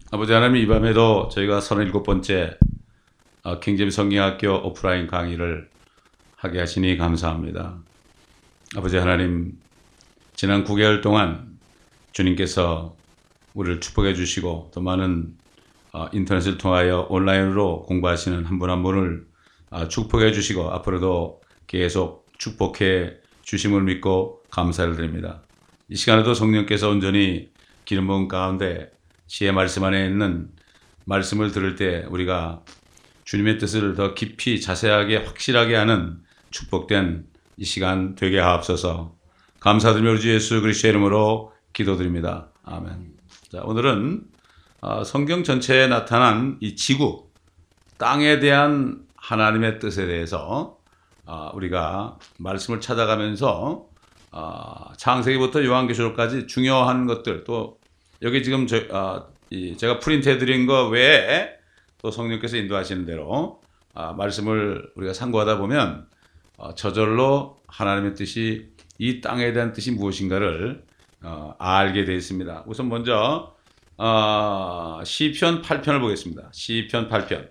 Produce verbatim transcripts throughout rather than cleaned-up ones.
아버지 하나님, 이 밤에도 저희가 서른일곱 번째 킹제임 성경학교 오프라인 강의를 하게 하시니 감사합니다. 아버지 하나님, 지난 구 개월 동안 주님께서 우리를 축복해 주시고 또 많은 인터넷을 통하여 온라인으로 공부하시는 한 분 한 분을 축복해 주시고 앞으로도 계속 축복해 주심을 믿고 감사를 드립니다. 이 시간에도 성령께서 온전히 기름 부은 가운데 지혜 말씀 안에 있는 말씀을 들을 때 우리가 주님의 뜻을 더 깊이 자세하게 확실하게 하는 축복된 이 시간 되게 하옵소서. 감사드리며 우리 주 예수 그리스도의 이름으로 기도드립니다. 아멘. 자, 오늘은 성경 전체에 나타난 이 지구, 땅에 대한 하나님의 뜻에 대해서 우리가 말씀을 찾아가면서 창세기부터 요한계시록까지 중요한 것들, 또 여기 지금 저, 아, 이 제가 프린트해 드린 거 외에 또 성령께서 인도하시는 대로 아, 말씀을 우리가 상고하다 보면 어, 저절로 하나님의 뜻이, 이 땅에 대한 뜻이 무엇인가를 어, 알게 되어 있습니다. 우선 먼저 어, 시편 팔 편을 보겠습니다. 시편 팔 편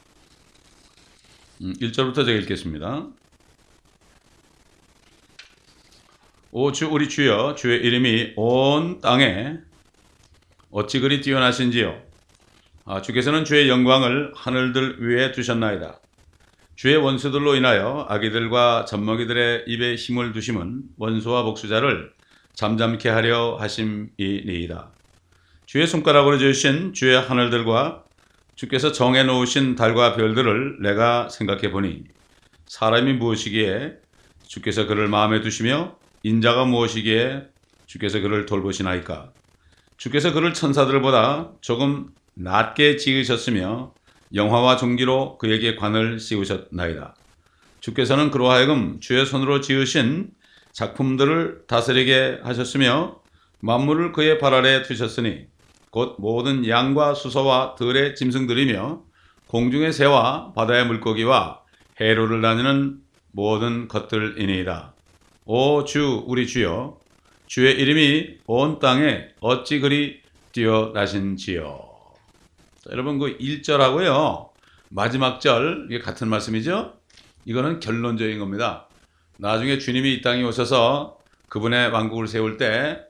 음, 일 절부터 제가 읽겠습니다. 오 주 우리 주여, 주의 이름이 온 땅에 어찌 그리 뛰어나신지요. 아, 주께서는 주의 영광을 하늘들 위에 두셨나이다. 주의 원수들로 인하여 아기들과 젖먹이들의 입에 힘을 두심은 원수와 복수자를 잠잠케 하려 하심이니이다. 주의 손가락으로 지으신 주의 하늘들과 주께서 정해 놓으신 달과 별들을 내가 생각해 보니 사람이 무엇이기에 주께서 그를 마음에 두시며 인자가 무엇이기에 주께서 그를 돌보시나이까. 주께서 그를 천사들보다 조금 낮게 지으셨으며 영화와 종기로 그에게 관을 씌우셨나이다. 주께서는 그로 하여금 주의 손으로 지으신 작품들을 다스리게 하셨으며 만물을 그의 발 아래 두셨으니 곧 모든 양과 수소와 들의 짐승들이며 공중의 새와 바다의 물고기와 해로를 다니는 모든 것들이니이다. 오 주 우리 주여, 주의 이름이 온 땅에 어찌 그리 뛰어나신지요. 자, 여러분, 그 일 절하고요 마지막 절, 이게 같은 말씀이죠. 이거는 결론적인 겁니다. 나중에 주님이 이 땅에 오셔서 그분의 왕국을 세울 때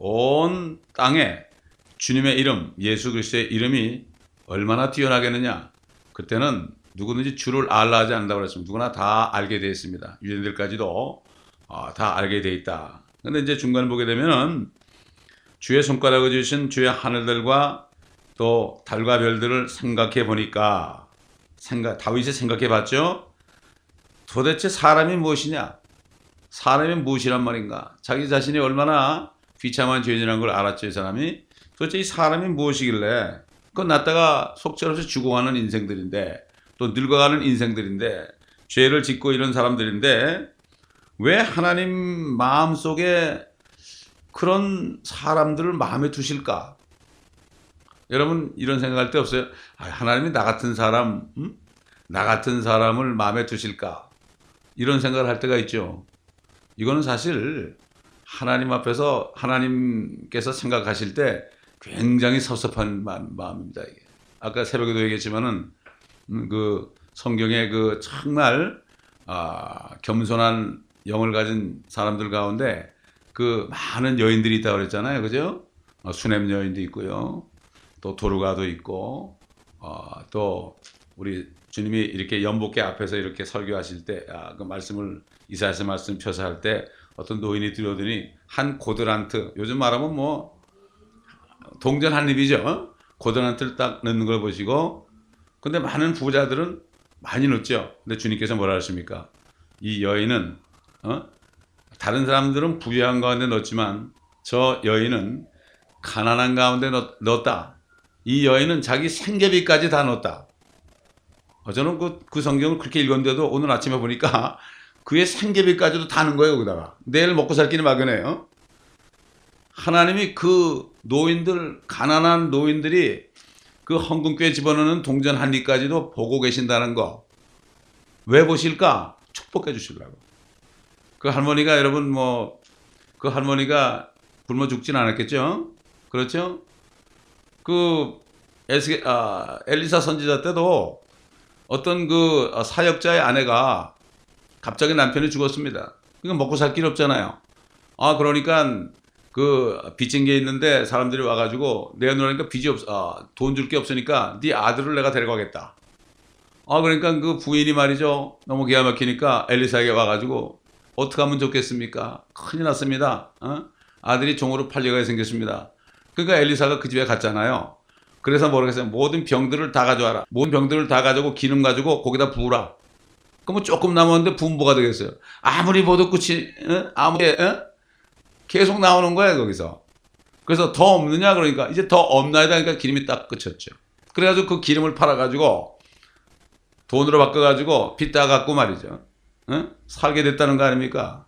온 땅에 주님의 이름, 예수 그리스도의 이름이 얼마나 뛰어나겠느냐. 그때는 누구든지 주를 알라 하지 않는다고 그랬습니다. 누구나 다 알게 되어 있습니다. 유대인들까지도 어, 다 알게 되어 있다. 근데 이제 중간을 보게 되면은 주의 손가락을 지으신 주의 하늘들과 또 달과 별들을 생각해 보니까, 생각, 다윗이 생각해 봤죠. 도대체 사람이 무엇이냐? 사람이 무엇이란 말인가? 자기 자신이 얼마나 비참한 죄인이라는 걸 알았죠, 이 사람이. 도대체 이 사람이 무엇이길래, 그건 났다가 속절없이 죽어가는 인생들인데, 또 늙어가는 인생들인데, 죄를 짓고 이런 사람들인데, 왜 하나님 마음속에 그런 사람들을 마음에 두실까? 여러분, 이런 생각할 때 없어요? 아, 하나님이 나 같은 사람, 음? 나 같은 사람을 마음에 두실까? 이런 생각을 할 때가 있죠. 이거는 사실 하나님 앞에서 하나님께서 생각하실 때 굉장히 섭섭한 마음입니다. 이게. 아까 새벽에도 얘기했지만은 음, 그 성경에 그 정말 아, 겸손한 영을 가진 사람들 가운데 그 많은 여인들이 있다고 그랬잖아요. 그죠? 어, 수냄 여인도 있고요. 또 도르가도 있고, 어, 또 우리 주님이 이렇게 연복계 앞에서 이렇게 설교하실 때, 아, 그 말씀을, 이사야서 말씀 펴서 할 때 어떤 노인이 들어오더니 한 고드란트, 요즘 말하면 뭐 동전 한 입이죠. 고드란트를 딱 넣는 걸 보시고, 근데 많은 부자들은 많이 넣죠. 근데 주님께서 뭐라 하십니까? 이 여인은 어? 다른 사람들은 부유한 가운데 넣었지만 저 여인은 가난한 가운데 넣, 넣었다. 이 여인은 자기 생계비까지 다 넣었다. 어, 저는 그, 그 성경을 그렇게 읽었는데도 오늘 아침에 보니까 그의 생계비까지도 다 넣은 거예요. 거기다가 내일 먹고 살 길이 막연해요. 하나님이 그 노인들, 가난한 노인들이 그 헌금교에 집어넣는 동전 한 입까지도 보고 계신다는 거. 왜 보실까? 축복해 주시려고. 그 할머니가, 여러분, 뭐 그 할머니가 굶어 죽진 않았겠죠? 그렇죠? 그 에스, 아, 엘리사 선지자 때도 어떤 그 사역자의 아내가 갑자기 남편이 죽었습니다. 그러니까 먹고 살 길 없잖아요. 아, 그러니까 그 빚진 게 있는데 사람들이 와가지고 내놓으니까 빚이 없, 아, 돈 줄 게 없으니까 네 아들을 내가 데려가겠다. 아, 그러니까 그 부인이 말이죠. 너무 기가 막히니까 엘리사에게 와가지고 어떻게 하면 좋겠습니까? 큰일 났습니다. 어? 아들이 종으로 팔려가게 생겼습니다. 그러니까 엘리사가 그 집에 갔잖아요. 그래서 뭐라고 했어요? 모든 병들을 다 가져와라. 모든 병들을 다 가지고 기름 가지고 거기다 부으라. 그러면 조금 남았는데 부으면 뭐가 되겠어요? 아무리 보도끝이 어? 아무리 어? 계속 나오는 거예요 거기서. 그래서 더 없느냐 그러니까 이제 더 없나이다 그러니까 기름이 딱 끝쳤죠. 그래가지고 그 기름을 팔아가지고 돈으로 바꿔가지고 빚다 갖고 말이죠. 어? 살게 됐다는 거 아닙니까?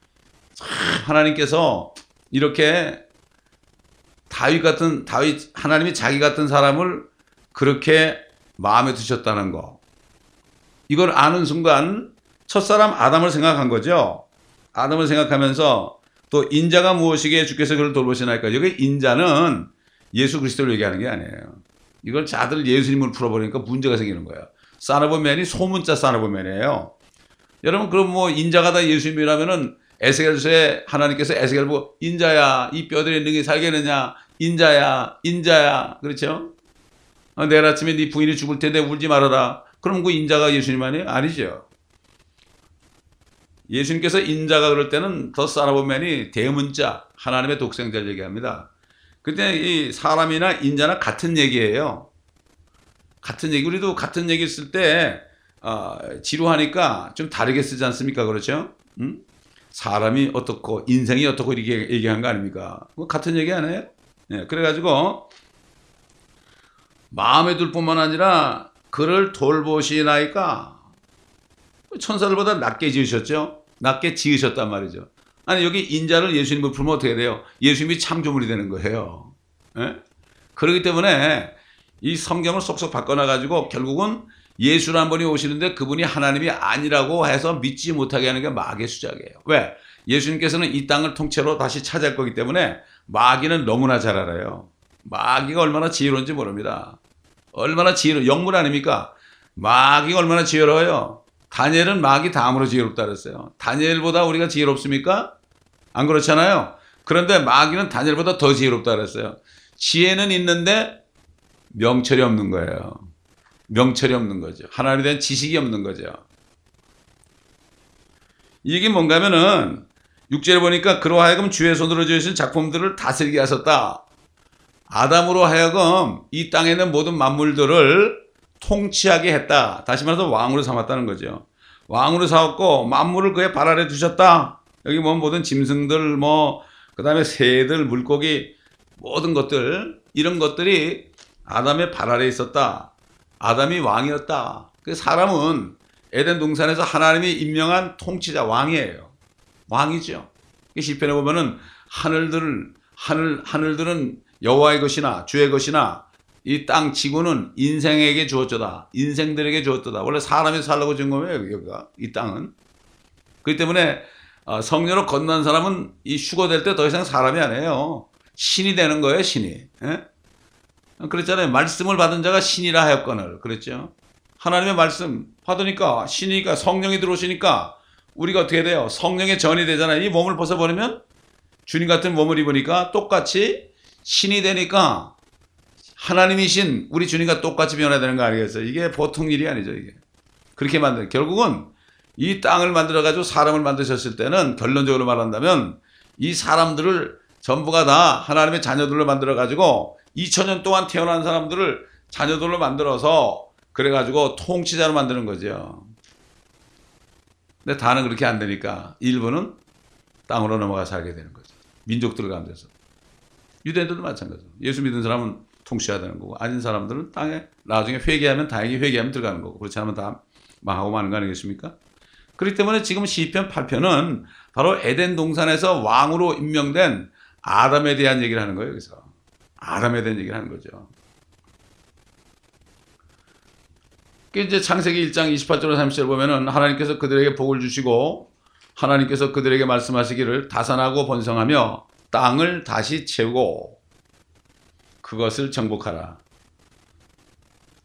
하나님께서 이렇게 다윗 같은 다윗 하나님이 자기 같은 사람을 그렇게 마음에 두셨다는 거. 이걸 아는 순간 첫사람 아담을 생각한 거죠. 아담을 생각하면서 또 인자가 무엇이기에 주께서 그를 돌보시나이까. 여기 인자는 예수 그리스도를 얘기하는 게 아니에요. 이걸 자들 예수님을 풀어버리니까 문제가 생기는 거예요. 사르보면이 소문자 사르보면이에요. 여러분 그럼 뭐 인자가 다 예수님이라면은 에스겔서에 하나님께서 에스겔 보고 인자야 이 뼈들이 능히 살겠느냐 인자야 인자야 그렇죠? 어, 내일 아침에 네 부인이 죽을 텐데 울지 말아라. 그럼 그 인자가 예수님 아니에요? 아니죠. 예수님께서 인자가 그럴 때는 더 사르보면이 대문자 하나님의 독생자를 얘기합니다. 근데 이 사람이나 인자나 같은 얘기예요. 같은 얘기. 우리도 같은 얘기 쓸 때 어, 지루하니까 좀 다르게 쓰지 않습니까? 그렇죠? 음? 사람이 어떻고 인생이 어떻고 이렇게 얘기한 거 아닙니까? 같은 얘기 안 해요? 네, 그래가지고 마음에 둘 뿐만 아니라 그를 돌보시나이까. 천사들보다 낮게 지으셨죠? 낮게 지으셨단 말이죠. 아니 여기 인자를 예수님을 풀면 어떻게 돼요? 예수님이 창조물이 되는 거예요. 네? 그렇기 때문에 이 성경을 쏙쏙 바꿔놔가지고 결국은 예수란 분이 오시는데 그분이 하나님이 아니라고 해서 믿지 못하게 하는 게 마귀의 수작이에요. 왜? 예수님께서는 이 땅을 통째로 다시 차지할 거기 때문에 마귀는 너무나 잘 알아요. 마귀가 얼마나 지혜로운지 모릅니다. 얼마나 지혜로 영물 아닙니까? 마귀가 얼마나 지혜로워요. 다니엘은 마귀 다음으로 지혜롭다 그랬어요. 다니엘보다 우리가 지혜롭습니까? 안 그렇잖아요. 그런데 마귀는 다니엘보다 더 지혜롭다 그랬어요. 지혜는 있는데 명철이 없는 거예요. 명철이 없는 거죠. 하나님에 대한 지식이 없는 거죠. 이게 뭔가 하면은 육 절에 보니까 그로 하여금 주의 손으로 지으신 작품들을 다스리게 하셨다. 아담으로 하여금 이 땅에 있는 모든 만물들을 통치하게 했다. 다시 말해서 왕으로 삼았다는 거죠. 왕으로 삼았고 만물을 그의 발 아래 두셨다. 여기 뭐 모든 짐승들 뭐 그다음에 새들 물고기 모든 것들 이런 것들이 아담의 발 아래 있었다. 아담이 왕이었다. 그 사람은 에덴 동산에서 하나님이 임명한 통치자 왕이에요. 왕이죠. 시편에 보면은 하늘들 하늘 하늘들은 여호와의 것이나 주의 것이나 이 땅 지구는 인생에게 주었도다. 인생들에게 주었도다. 원래 사람이 살라고 준 거예요. 여기가 이 땅은. 그렇기 때문에 성녀로 건넌 사람은 이 휴거될 때 더 이상 사람이 아니에요. 신이 되는 거예요. 신이. 예? 그랬잖아요. 말씀을 받은 자가 신이라 하였거늘. 그랬죠. 하나님의 말씀 받으니까 신이니까 성령이 들어오시니까 우리가 어떻게 돼요? 성령의 전이 되잖아요. 이 몸을 벗어버리면 주님 같은 몸을 입으니까 똑같이 신이 되니까 하나님이신 우리 주님과 똑같이 변화되는 거 아니겠어요? 이게 보통 일이 아니죠. 이게 그렇게 만들 결국은 이 땅을 만들어가지고 사람을 만드셨을 때는 결론적으로 말한다면 이 사람들을 전부가 다 하나님의 자녀들로 만들어가지고 이천 년 동안 태어난 사람들을 자녀들로 만들어서 그래가지고 통치자로 만드는 거죠. 근데 다는 그렇게 안 되니까 일부는 땅으로 넘어가 살게 되는 거죠. 민족들 가운데서. 유대인들도 마찬가지죠. 예수 믿는 사람은 통치해야 되는 거고 아닌 사람들은 땅에 나중에 회개하면 다행히 회개하면 들어가는 거고 그렇지 않으면 다 망하고 마는 거 아니겠습니까? 그렇기 때문에 지금 시편 팔 편은 바로 에덴 동산에서 왕으로 임명된 아담에 대한 얘기를 하는 거예요. 여기서. 아담에 대한 얘기를 하는 거죠. 이제 창세기 일 장 이십팔 절로 삼십 절 보면은 하나님께서 그들에게 복을 주시고 하나님께서 그들에게 말씀하시기를 다산하고 번성하며 땅을 다시 채우고 그것을 정복하라.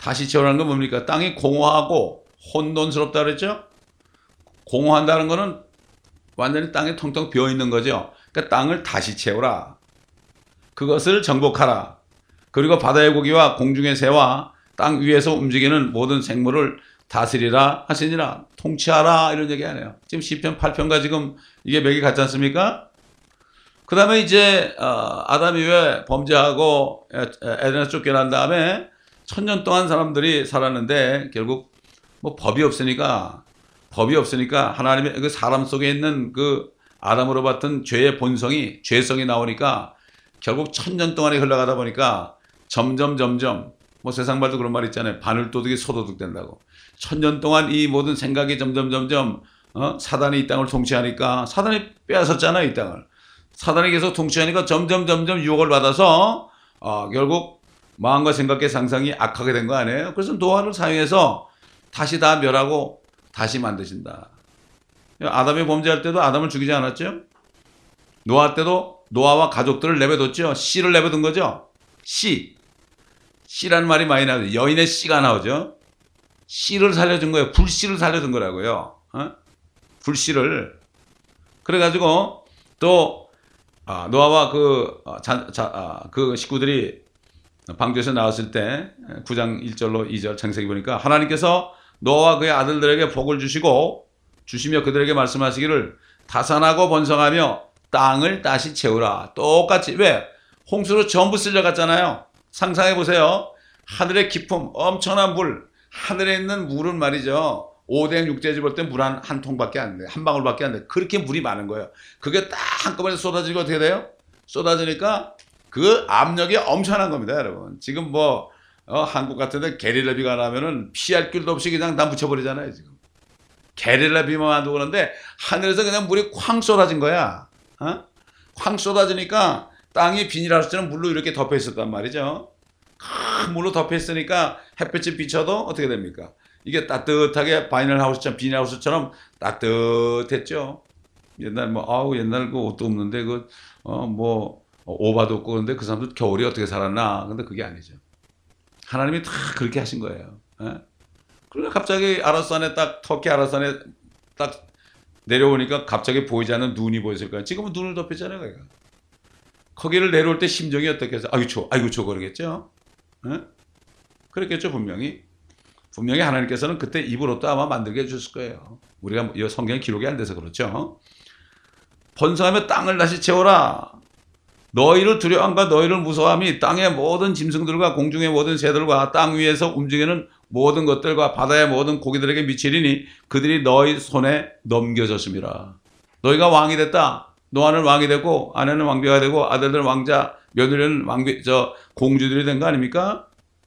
다시 채우라는 건 뭡니까? 땅이 공허하고 혼돈스럽다 그랬죠? 공허한다는 거는 완전히 땅에 텅텅 비어 있는 거죠. 그러니까 땅을 다시 채우라. 그것을 정복하라. 그리고 바다의 고기와 공중의 새와 땅 위에서 움직이는 모든 생물을 다스리라 하시니라. 통치하라 이런 얘기 하네요. 지금 시편 팔 편과 지금 이게 맥이 같지 않습니까? 그 다음에 이제 어, 아담 이후에 범죄하고 에덴에서 쫓겨난 다음에 천년 동안 사람들이 살았는데 결국 뭐 법이 없으니까 법이 없으니까 하나님의 그 사람 속에 있는 그 아담으로 봤던 죄의 본성이 죄성이 나오니까 결국 천년 동안이 흘러가다 보니까 점점 점점 뭐 세상 말도 그런 말 있잖아요. 바늘도둑이 소도둑 된다고. 천년 동안 이 모든 생각이 점점 점점 어? 사단이 이 땅을 통치하니까 사단이 빼앗았잖아요. 이 땅을. 사단이 계속 통치하니까 점점 점점 유혹을 받아서 어, 결국 마음과 생각의 상상이 악하게 된 거 아니에요. 그래서 노아를 사용해서 다시 다 멸하고 다시 만드신다. 아담이 범죄할 때도 아담을 죽이지 않았죠? 노아 때도 노아와 가족들을 내버렸죠. 씨를 내버린 거죠. 씨. 씨라는 말이 많이 나오죠. 여인의 씨가 나오죠. 씨를 살려준 거예요. 불씨를 살려준 거라고요. 어? 불씨를. 그래가지고 또 아, 노아와 그, 아, 자, 자, 아, 그 식구들이 방주에서 나왔을 때 구 장 일 절로 이 절 창세기 보니까 하나님께서 노아와 그의 아들들에게 복을 주시고 주시며 그들에게 말씀하시기를 다산하고 번성하며 땅을 다시 채우라. 똑같이. 왜? 홍수로 전부 쓸려갔잖아요. 상상해 보세요. 하늘의 깊음, 엄청난 물, 하늘에 있는 물은 말이죠. 오뎅 육대지 볼 때 물 한 한 통밖에 안 돼. 한 방울밖에 안 돼. 그렇게 물이 많은 거예요. 그게 딱 한꺼번에 쏟아지고 어떻게 돼요? 쏟아지니까 그 압력이 엄청난 겁니다, 여러분. 지금 뭐 어, 한국 같은데 게릴라 비가 나면은 피할 길도 없이 그냥 다 묻혀버리잖아요, 지금. 게릴라 비만 와도 그런데 하늘에서 그냥 물이 쾅 쏟아진 거야. 어? 쾅 쏟아지니까 땅이 비닐하우스처럼 물로 이렇게 덮여 있었단 말이죠. 큰 물로 덮여 있으니까 햇볕이 비쳐도 어떻게 됩니까? 이게 따뜻하게 바이닐하우스처럼 비닐하우스처럼 따뜻했죠. 옛날 뭐 아우 옛날 그 옷도 없는데 그 어 뭐 오바도 없고 그런데 그 사람들 겨울에 어떻게 살았나? 근데 그게 아니죠. 하나님이 다 그렇게 하신 거예요. 예? 그러니까 갑자기 아라산에 딱 터키 아라산에 딱 내려오니까 갑자기 보이지 않는 눈이 보였을 거예요. 지금은 눈을 덮였잖아요, 거기가. 거기를 내려올 때 심정이 어떻게 해서 아이고 추워, 아이고 추워 그러겠죠. 예? 그랬겠죠, 분명히. 분명히 하나님께서는 그때 입으로 또 아마 만들게 해주실 거예요. 우리가 이 성경에 기록이 안 돼서 그렇죠. 번성하며 땅을 다시 채워라. 너희를 두려워함과 너희를 무서워함이 땅의 모든 짐승들과 공중의 모든 새들과 땅 위에서 움직이는 모든 것들과 바다의 모든 고기들에게 미치리니 그들이 너희 손에 넘겨졌음이라. 너희가 왕이 됐다. 노아는 왕이 되고 아내는 왕비가 되고 아들들은 왕자, 며느리는 왕비, 저 공주들이 된 거 아닙니까?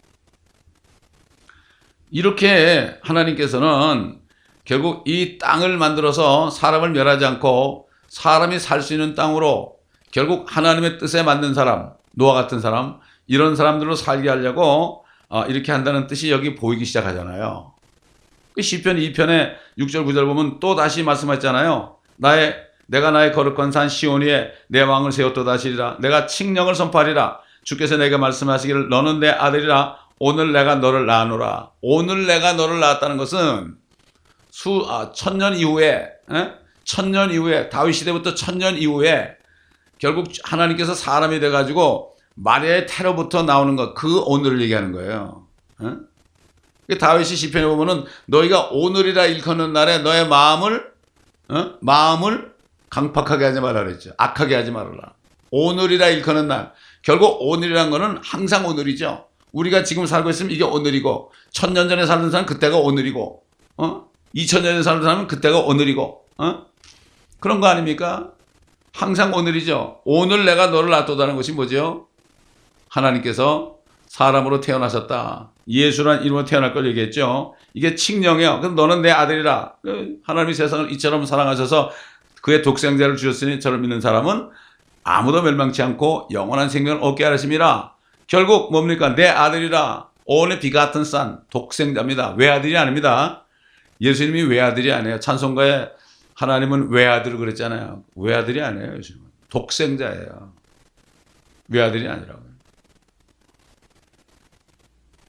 이렇게 하나님께서는 결국 이 땅을 만들어서 사람을 멸하지 않고 사람이 살 수 있는 땅으로 결국 하나님의 뜻에 맞는 사람, 노아 같은 사람, 이런 사람들로 살게 하려고 이렇게 한다는 뜻이 여기 보이기 시작하잖아요. 시편 이 편에 육 절 구 절 보면 또 다시 말씀하셨잖아요. 나의 내가 나의 거룩한 산 시온 위에 내 왕을 세웠도다 하시리라. 내가 칙령을 선포하리라. 주께서 내게 말씀하시기를 너는 내 아들이라. 오늘 내가 너를 낳아노라. 오늘 내가 너를 낳았다는 것은 수 아, 천년 이후에 에? 천년 이후에 다윗 시대부터 천년 이후에 결국 하나님께서 사람이 돼가지고 마리아의 태로부터 나오는 것, 그 오늘을 얘기하는 거예요. 에? 다윗이 시편에 보면은 너희가 오늘이라 일컫는 날에 너의 마음을 어? 마음을 강팍하게 하지 말라 그랬죠. 악하게 하지 말아라. 오늘이라 일컫는 날. 결국 오늘이란 거는 항상 오늘이죠. 우리가 지금 살고 있으면 이게 오늘이고, 천년 전에 살던 사람은 그때가 오늘이고, 어? 이천 년에 살던 사람은 그때가 오늘이고, 어? 그런 거 아닙니까? 항상 오늘이죠. 오늘 내가 너를 놔뒀다는 것이 뭐죠? 하나님께서 사람으로 태어나셨다. 예수란 이름으로 태어날 걸 얘기했죠. 이게 칙령이에요. 그럼 너는 내 아들이라. 하나님이 세상을 이처럼 사랑하셔서 그의 독생자를 주셨으니 저를 믿는 사람은 아무도 멸망치 않고 영원한 생명을 얻게 하심이라. 결국 뭡니까? 내 아들이라. only begotten son. 독생자입니다. 외아들이 아닙니다. 예수님이 외아들이 아니에요. 찬송가에 하나님은 외아들을 그랬잖아요. 외아들이 아니에요. 예수님은. 독생자예요. 외아들이 아니라고요.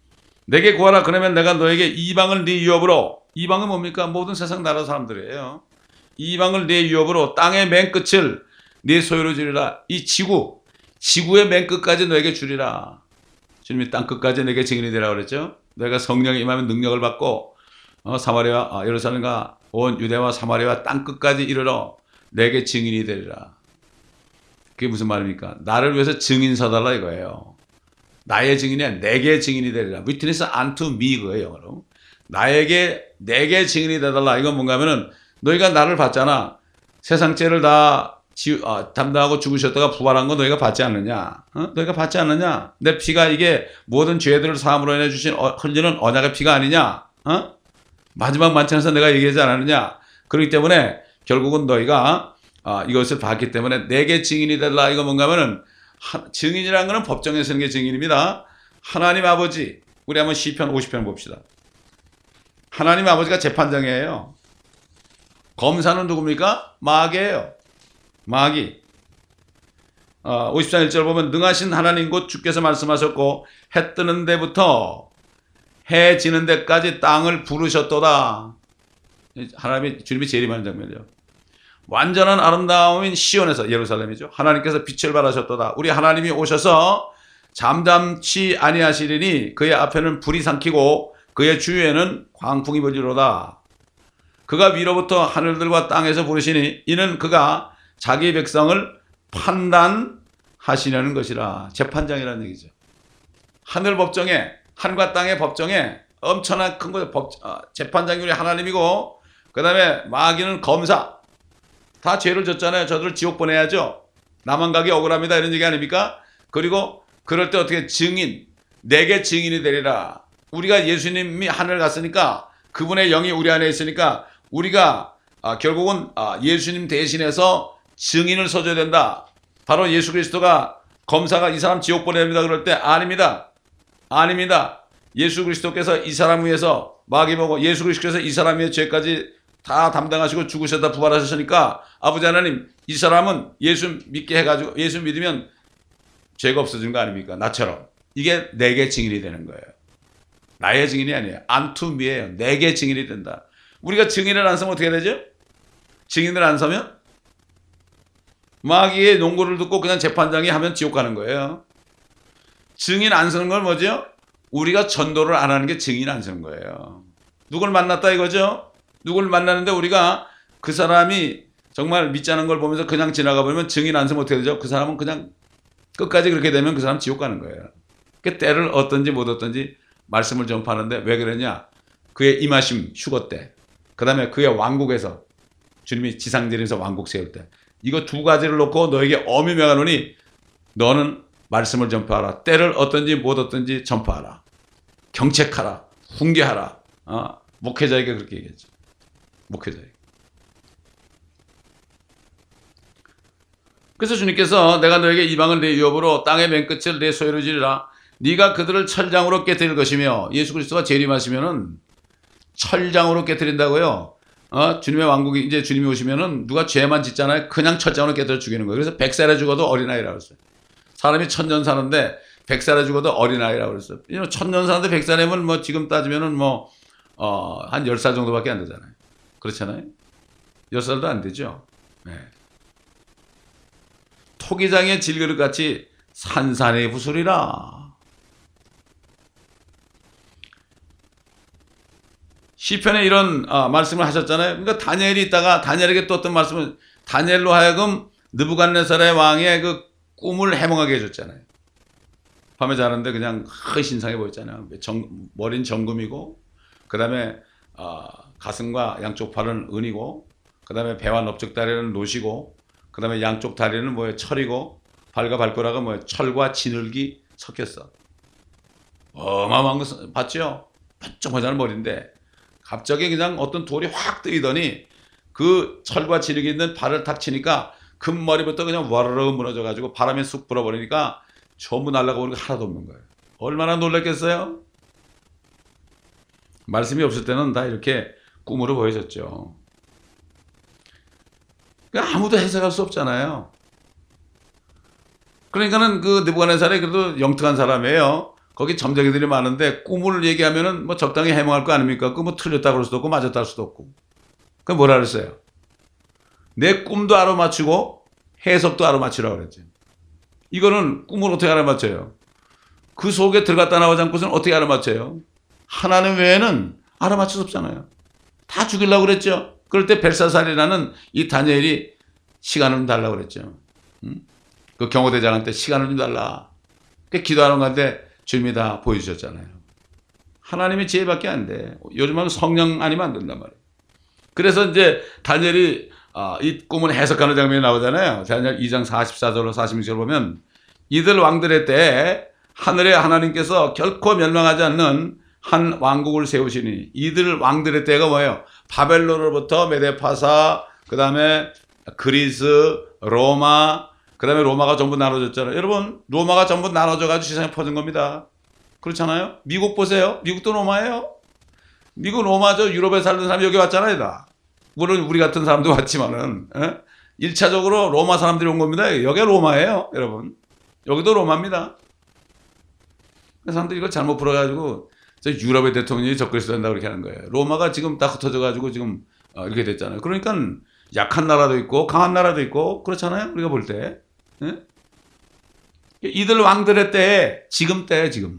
내게 구하라. 그러면 내가 너에게 이방을 네 유업으로. 이방은 뭡니까? 모든 세상 나라 사람들이에요. 이방을 네 유업으로 땅의 맨 끝을 네 소유로 주리라. 이 지구, 지구의 맨 끝까지 너에게 주리라. 주님이 땅 끝까지 내게 증인이 되라 그랬죠. 너희가 성령이 임하면 능력을 받고 어, 사마리아, 아, 예루살렘과 온 유대와 사마리아 땅 끝까지 이르러 내게 증인이 되리라. 그게 무슨 말입니까? 나를 위해서 증인 서달라 이거예요. 나의 증인이 아니라 내게 증인이 되리라. Witness unto me 그거예요, 영어로. 나에게, 내게 증인이 되달라. 이건 뭔가 하면은 너희가 나를 봤잖아. 세상 죄를 다 지, 아, 담당하고 죽으셨다가 부활한 거 너희가 받지 않느냐? 어? 너희가 받지 않느냐? 내 피가 이게 모든 죄들을 사함으로 인해 주신 어, 흘리는 언약의 피가 아니냐? 어? 마지막 만찬에서 내가 얘기하지 않았느냐? 그렇기 때문에 결국은 너희가 아, 이것을 봤기 때문에 내게 증인이 되라. 이거 뭔가 하면은 하, 증인이라는 것은 법정에 서는 게 증인입니다. 하나님 아버지, 우리 한번 시편 오십 편 봅시다. 하나님 아버지가 재판장이에요. 검사는 누굽니까? 마귀예요. 마귀. 어, 오십 장 일 절 보면 능하신 하나님 곧 주께서 말씀하셨고 해 뜨는 데부터 해 지는 데까지 땅을 부르셨도다. 하나님이 주님이 재림하는 장면이죠. 완전한 아름다움인 시온에서, 예루살렘이죠. 하나님께서 빛을 발하셨도다. 우리 하나님이 오셔서 잠잠치 아니하시리니 그의 앞에는 불이 삼키고 그의 주위에는 광풍이 불리로다. 그가 위로부터 하늘들과 땅에서 부르시니 이는 그가 자기 백성을 판단하시려는 것이라. 재판장이라는 얘기죠. 하늘 법정에, 하늘과 땅의 법정에 엄청난 큰 거, 법, 어, 재판장이 우리 하나님이고, 그 다음에 마귀는 검사. 다 죄를 졌잖아요. 저들을 지옥 보내야죠. 나만 가기 억울합니다. 이런 얘기 아닙니까? 그리고 그럴 때 어떻게 증인, 내게 증인이 되리라. 우리가 예수님이 하늘 갔으니까 그분의 영이 우리 안에 있으니까 우리가 아, 결국은 아, 예수님 대신해서 증인을 서줘야 된다. 바로 예수 그리스도가 검사가 이 사람 지옥 보냅니다. 그럴 때 아닙니다. 아닙니다. 예수 그리스도께서 이 사람 위해서 마귀 보고 예수 그리스도께서 이 사람 위해 죄까지 다 담당하시고 죽으셨다 부활하셨으니까 아버지 하나님 이 사람은 예수 믿게 해가지고 예수 믿으면 죄가 없어지는 거 아닙니까? 나처럼. 이게 내게 증인이 되는 거예요. 나의 증인이 아니에요. unto me예요. 내게 증인이 된다. 우리가 증인을 안 서면 어떻게 되죠? 증인을 안 서면 마귀의 농고를 듣고 그냥 재판장이 하면 지옥 가는 거예요. 증인 안 서는 건 뭐죠? 우리가 전도를 안 하는 게 증인 안 서는 거예요. 누굴 만났다 이거죠? 누굴 만나는데 우리가 그 사람이 정말 믿지 않은 걸 보면서 그냥 지나가 버리면 증인 안 서면 어떻게 되죠? 그 사람은 그냥 끝까지 그렇게 되면 그 사람 지옥 가는 거예요. 그 때를 얻든지 못 얻든지 말씀을 전파하는데 왜 그러냐? 그의 임하심 휴거 때, 그 다음에 그의 왕국에서 주님이 지상제에서 왕국 세울 때, 이거 두 가지를 놓고 너에게 엄히 명하노니 너는 말씀을 전파하라. 때를 얻든지 못 얻든지 전파하라. 경책하라. 훈계하라. 어, 목회자에게 그렇게 얘기했죠. 목회자에게. 그래서 주님께서 내가 너에게 이방을 내 유업으로 땅의 맨 끝을 내 소유로 지리라. 네가 그들을 철장으로 깨뜨릴 것이며, 예수 그리스도가 재림하시면은 철장으로 깨뜨린다고요. 어? 주님의 왕국이 이제 주님이 오시면은 누가 죄만 짓잖아요. 그냥 철장으로 깨뜨려 죽이는 거예요. 그래서 백 살에 죽어도 어린아이라고 했어요. 사람이 천년 사는데 백 살에 죽어도 어린아이라고 그랬어요. 천년 사는데 백 살이면 뭐 지금 따지면은 뭐, 어, 한 열 살 정도밖에 안 되잖아요. 그렇잖아요. 열 살도 안 되죠. 네. 토기장의 질그릇 같이 산산의 부술이라. 시편에 이런 아, 말씀을 하셨잖아요. 그러니까 다니엘이 있다가 다니엘에게 또 어떤 말씀을, 다니엘로 하여금 느부갓네살의 왕의 그 꿈을 해몽하게 해줬잖아요. 밤에 자는데 그냥 허신상해 보였잖아요. 정, 머리는 정금이고, 그 다음에 아, 가슴과 양쪽 팔은 은이고, 그 다음에 배와 넓적다리는 노시고, 그 다음에 양쪽 다리는 뭐예요? 철이고, 발과 발가락은 뭐예요? 철과 진흙이 섞였어. 어마어마한 거 봤죠? 번쩍번쩍한 머리인데 갑자기 그냥 어떤 돌이 확 뜨이더니 그 철과 진흙이 있는 발을 탁 치니까 금머리부터 그냥 와르르 무너져가지고 바람에 쑥 불어버리니까 전부 날아가 버리고 하나도 없는 거예요. 얼마나 놀랐겠어요? 말씀이 없을 때는 다 이렇게 꿈으로 보여졌죠. 아무도 해석할 수 없잖아요. 그러니까는 그 느부갓네살이 그래도 영특한 사람이에요. 거기 점쟁이들이 많은데 꿈을 얘기하면은 뭐 적당히 해명할 거 아닙니까? 그 뭐 틀렸다 그럴 수도 없고 맞았다 할 수도 없고. 그 뭐라 그랬어요? 내 꿈도 알아맞히고 해석도 알아맞히라고 그랬지. 이거는 꿈을 어떻게 알아맞혀요? 그 속에 들어갔다 나오지 않고서는 어떻게 알아맞혀요? 하나님 외에는 알아맞힐 수 없잖아요. 다 죽이려고 그랬죠. 그럴 때 벨사살이라는 이 다니엘이 시간을 좀 달라고 그랬죠. 응? 그 경호대장한테 시간을 좀 달라. 그 기도하는 건데 주님이 다 보여주셨잖아요. 하나님의 지혜밖에 안 돼. 요즘은 성령 아니면 안 된단 말이에요. 그래서 이제 다니엘이 아, 이 꿈을 해석하는 장면이 나오잖아요. 다니엘 이 장 사십사 절로 사십육 절 보면 이들 왕들의 때에 하늘의 하나님께서 결코 멸망하지 않는 한 왕국을 세우시니 이들 왕들의 때가 뭐예요? 바벨론으로부터 메데파사, 그 다음에 그리스, 로마, 그 다음에 로마가 전부 나눠졌잖아요. 여러분 로마가 전부 나눠져가지고 세상에 퍼진 겁니다. 그렇잖아요. 미국 보세요. 미국도 로마예요. 미국 로마죠. 유럽에 살던 사람이 여기 왔잖아요. 다. 물론 우리 같은 사람도 왔지만은 에? 일 차적으로 로마 사람들이 온 겁니다. 여기가 로마예요. 여러분. 여기도 로마입니다. 사람들이 이걸 잘못 풀어가지고 저 유럽의 대통령이 적그리스도 된다고 그렇게 하는 거예요. 로마가 지금 딱 흩어져가지고 지금 이렇게 됐잖아요. 그러니까 약한 나라도 있고 강한 나라도 있고 그렇잖아요. 우리가 볼 때. 에? 이들 왕들의 때에 지금 때에 지금.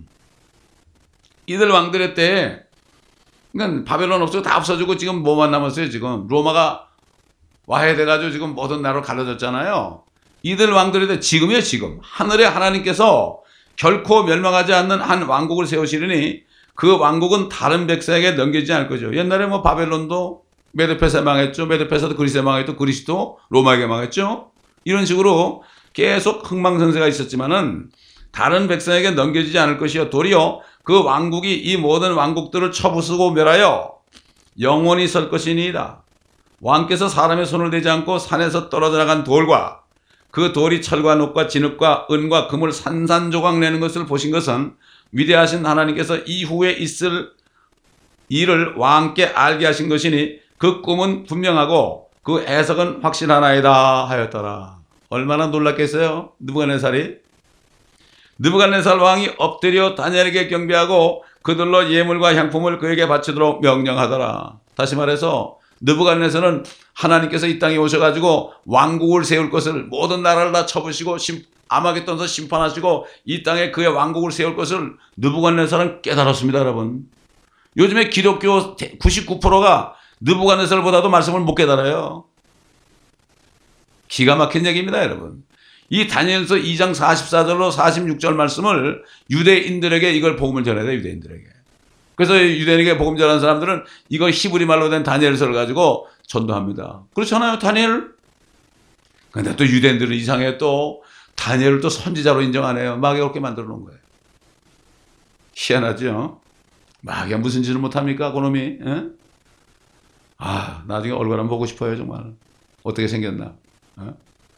이들 왕들의 때에 그러니까 바벨론 없어지고 다 없어지고 지금 뭐만 남았어요. 지금 로마가 와해돼가지고 지금 모든 나라로 갈라졌잖아요. 이들 왕들의 때 지금이에요. 지금 하늘의 하나님께서 결코 멸망하지 않는 한 왕국을 세우시려니 그 왕국은 다른 백성에게 넘겨지지 않을 거죠. 옛날에 뭐 바벨론도 메도페사에 망했죠. 메도페사도 그리스에 망했죠. 그리스도 로마에게 망했죠. 이런 식으로 계속 흥망성쇠가 있었지만은 다른 백성에게 넘겨지지 않을 것이요. 도리어 그 왕국이 이 모든 왕국들을 쳐부수고 멸하여 영원히 설 것이니이다. 왕께서 사람의 손을 대지 않고 산에서 떨어져 나간 돌과 그 돌이 철과 녹과 진흙과 은과 금을 산산조각 내는 것을 보신 것은 위대하신 하나님께서 이후에 있을 일을 왕께 알게 하신 것이니 그 꿈은 분명하고 그 해석은 확실하나이다 하였더라. 얼마나 놀랐겠어요? 느부갓네살이. 느부갓네살 왕이 엎드려 다니엘에게 경배하고 그들로 예물과 향품을 그에게 바치도록 명령하더라. 다시 말해서 느부갓네살은 하나님께서 이 땅에 오셔가지고 왕국을 세울 것을 모든 나라를 다 쳐부시고 심, 아마겟돈에서 심판하시고 이 땅에 그의 왕국을 세울 것을 느부갓네살은 깨달았습니다. 여러분. 요즘에 기독교 구십구 퍼센트가 느부갓네살보다도 말씀을 못 깨달아요. 기가 막힌 얘기입니다. 여러분. 이 다니엘서 이 장 사십사 절로 사십육 절 말씀을 유대인들에게 이걸 복음을 전해야 돼. 유대인들에게. 그래서 유대인에게 복음 전하는 사람들은 이거 히브리 말로 된 다니엘서를 가지고 전도합니다. 그렇잖아요. 다니엘. 근데 또 유대인들은 이상해. 또 다니엘을 또 선지자로 인정 안 해요. 마귀가 그렇게 만들어 놓은 거예요. 희한하죠. 마귀가 무슨 짓을 못합니까? 그놈이. 에? 아, 나중에 얼굴 한번 보고 싶어요. 정말. 어떻게 생겼나. 에?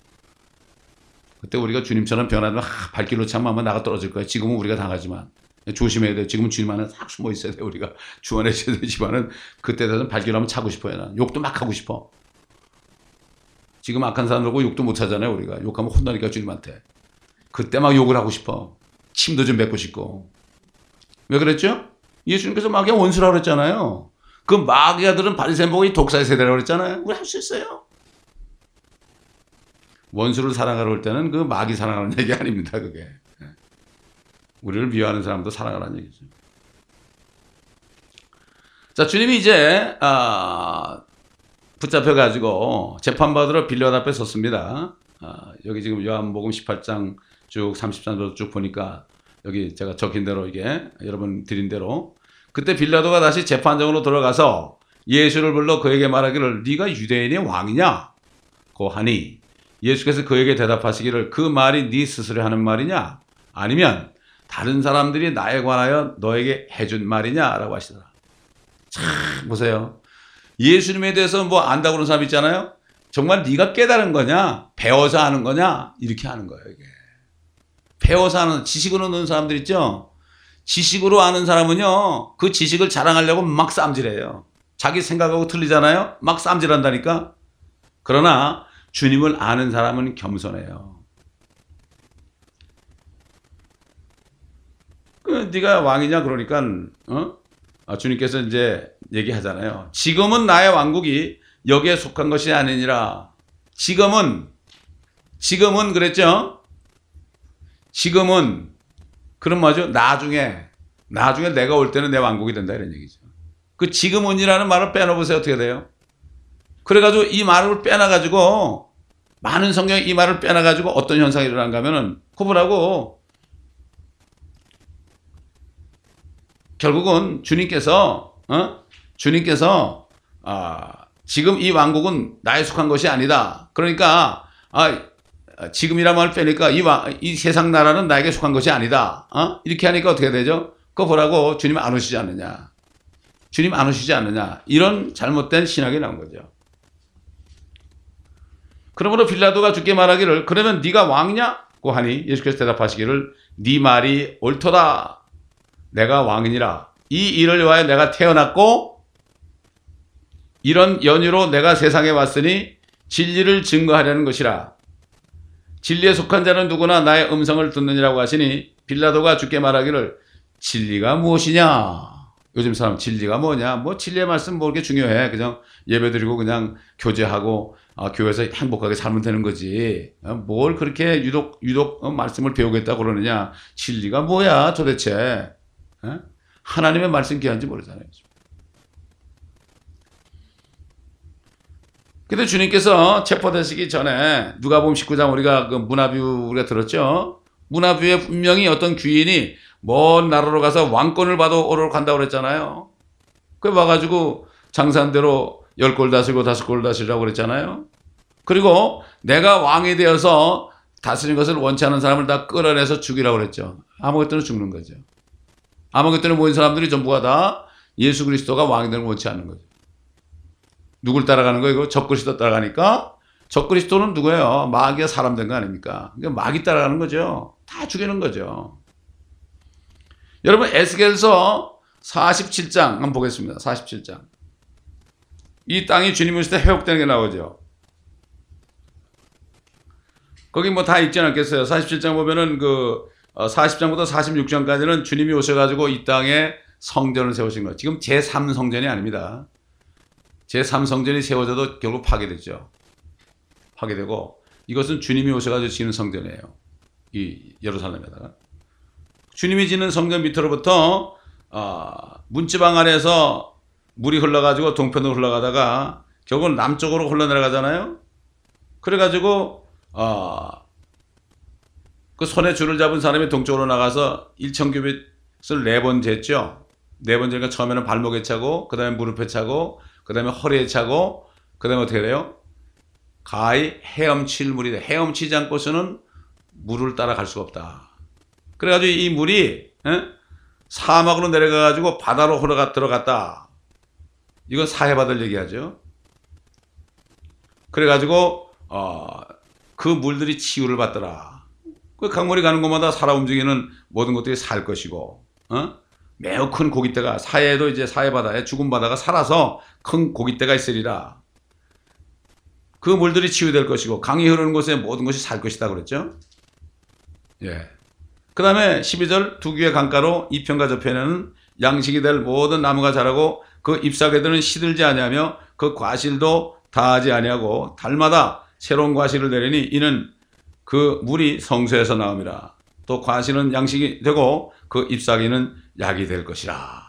그때 우리가 주님처럼 변하면 아, 발길로 참 아마 나가 떨어질 거예요. 지금은 우리가 당하지만. 조심해야 돼. 지금은 주님 안에 싹 숨어 있어야 돼. 우리가 주원해야 되지만은 그때 되면 발길로 한번 차고 싶어요. 난. 욕도 막 하고 싶어. 지금 악한 사람들하고 욕도 못 하잖아요. 우리가. 욕하면 혼나니까 주님한테. 그때 막 욕을 하고 싶어. 침도 좀 뱉고 싶고. 왜 그랬죠? 예수님께서 마귀가 원수라고 그랬잖아요. 그 마귀아들은 바리새인복이 독사의 세대라고 그랬잖아요. 우리 할 수 있어요. 원수를 사랑하러 올 때는 그 마귀 사랑하는 얘기 아닙니다. 그게. 우리를 미워하는 사람도 사랑하라는 얘기죠. 자, 주님이 이제 아, 붙잡혀가지고 재판받으러 빌라도 앞에 섰습니다. 아, 여기 지금 요한복음 십팔 장 쭉 삼십삼 절 쭉 보니까 여기 제가 적힌 대로 이게 여러분 드린 대로 그때 빌라도가 다시 재판장으로 들어가서 예수를 불러 그에게 말하기를 네가 유대인의 왕이냐? 고 하니 예수께서 그에게 대답하시기를 그 말이 네 스스로 하는 말이냐? 아니면 다른 사람들이 나에 관하여 너에게 해준 말이냐라고 하시더라. 참 보세요. 예수님에 대해서 뭐 안다고 그러는 사람 있잖아요. 정말 네가 깨달은 거냐? 배워서 아는 거냐? 이렇게 하는 거예요. 이게. 배워서 아는 지식으로 넣는 사람들 있죠. 지식으로 아는 사람은요. 그 지식을 자랑하려고 막 쌈질해요. 자기 생각하고 틀리잖아요. 막 쌈질한다니까. 그러나 주님을 아는 사람은 겸손해요. 그 네가 왕이냐 그러니까 어? 아, 주님께서 이제 얘기하잖아요. 지금은 나의 왕국이 여기에 속한 것이 아니니라. 지금은 지금은 그랬죠. 지금은 그럼 뭐죠? 나중에 나중에 내가 올 때는 내 왕국이 된다 이런 얘기죠. 그 지금은이라는 말을 빼놓으세요. 어떻게 돼요? 그래가지고 이 말을 빼놔가지고 많은 성경이 이 말을 빼놔가지고 어떤 현상이 일어난가 하면은 구분하고 결국은 주님께서 어? 주님께서 아, 지금 이 왕국은 나에 속한 것이 아니다. 그러니까 아, 지금이란 말을 빼니까 이, 와, 이 세상 나라는 나에게 속한 것이 아니다. 어? 이렇게 하니까 어떻게 되죠? 그거 보라고 주님 안 오시지 않느냐. 주님 안 오시지 않느냐. 이런 잘못된 신학이 나온 거죠. 그러므로 빌라도가 주께 말하기를 그러면 네가 왕이냐고 하니 예수께서 대답하시기를 네 말이 옳도다. 내가 왕이니라. 이 일을 위하여 내가 태어났고 이런 연유로 내가 세상에 왔으니 진리를 증거하려는 것이라. 진리에 속한 자는 누구나 나의 음성을 듣느니라고 하시니 빌라도가 주께 말하기를 진리가 무엇이냐. 요즘 사람 진리가 뭐냐. 뭐 진리의 말씀 뭐 그렇게 중요해. 그냥 예배드리고 그냥 교제하고 아, 교회에서 행복하게 살면 되는 거지. 아, 뭘 그렇게 유독 유독 어, 말씀을 배우겠다고 그러느냐. 진리가 뭐야 도대체. 에? 하나님의 말씀 귀한지 모르잖아요. 근데 주님께서 체포되시기 전에 누가복음 십구 장 우리가 그 문화뷰 우리가 들었죠. 문화뷰에 분명히 어떤 귀인이 먼 나라로 가서 왕권을 받아 오러 간다고 그랬잖아요. 그 와가지고 장사한 대로 열 골 다스리고 다섯 골 다스리라고 그랬잖아요. 그리고 내가 왕이 되어서 다스리는 것을 원치 않은 사람을 다 끌어내서 죽이라고 그랬죠. 아무것도는 죽는 거죠. 아무것도는 모인 사람들이 전부가 다 예수 그리스도가 왕이 되는 걸 원치 않는 거죠. 누굴 따라가는 거예요? 적그리스도 따라가니까 적그리스도는 누구예요? 마귀가 사람 된 거 아닙니까? 그러니까 마귀 따라가는 거죠. 다 죽이는 거죠. 여러분 에스겔서 사십칠 장 한번 보겠습니다. 사십칠 장. 이 땅이 주님 오실 때 회복되는 게 나오죠. 거기 뭐 다 있지 않겠어요? 사십칠 장 보면은 그 사십 장부터 사십육 장까지는 주님이 오셔가지고 이 땅에 성전을 세우신 거예요. 지금 제삼 성전이 아닙니다. 제삼 성전이 세워져도 결국 파괴되죠. 파괴되고 이것은 주님이 오셔가지고 지는 성전이에요. 이 예루살렘에다가. 주님이 지는 성전 밑으로부터 어, 문지방 안에서 물이 흘러가지고 동편으로 흘러가다가 결국은 남쪽으로 흘러내려가잖아요. 그래가지고 어, 그 손에 줄을 잡은 사람이 동쪽으로 나가서 천 규빗을 네 번 쟀죠. 네 번 재니까 처음에는 발목에 차고 그 다음에 무릎에 차고 그 다음에 허리에 차고 그 다음에 어떻게 돼요? 가히 헤엄칠 물이 돼. 헤엄치지 않고서는 물을 따라갈 수가 없다. 그래가지고 이 물이 에? 사막으로 내려가가지고 바다로 흘러가 들어갔다. 이건 사해바다를 얘기하죠. 그래가지고 어, 그 물들이 치유를 받더라. 그 강물이 가는 곳마다 살아 움직이는 모든 것들이 살 것이고 어? 매우 큰 고깃대가 사해도 이제 사해바다에 죽은 바다가 살아서 큰 고깃대가 있으리라. 그 물들이 치유될 것이고 강이 흐르는 곳에 모든 것이 살 것이다 그랬죠. 예. 그 다음에 십이 절 두 귀의 강가로 이편과 저편에는 양식이 될 모든 나무가 자라고 그 잎사귀들은 시들지 아니하며 그 과실도 다하지 아니하고 달마다 새로운 과실을 내리니 이는 그 물이 성소에서 나옵니다. 또 과실은 양식이 되고 그 잎사귀는 약이 될 것이라.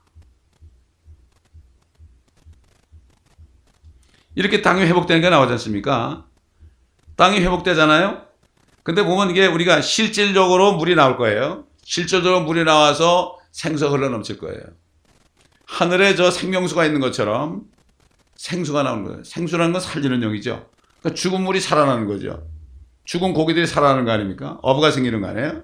이렇게 땅이 회복되는 게 나오지 않습니까? 땅이 회복되잖아요. 근데 보면 이게 우리가 실질적으로 물이 나올 거예요. 실질적으로 물이 나와서 생수가 흘러넘칠 거예요. 하늘에 저 생명수가 있는 것처럼 생수가 나오는 거예요. 생수라는 건 살리는 용이죠. 그러니까 죽은 물이 살아나는 거죠. 죽은 고기들이 살아나는 거 아닙니까? 어부가 생기는 거 아니에요?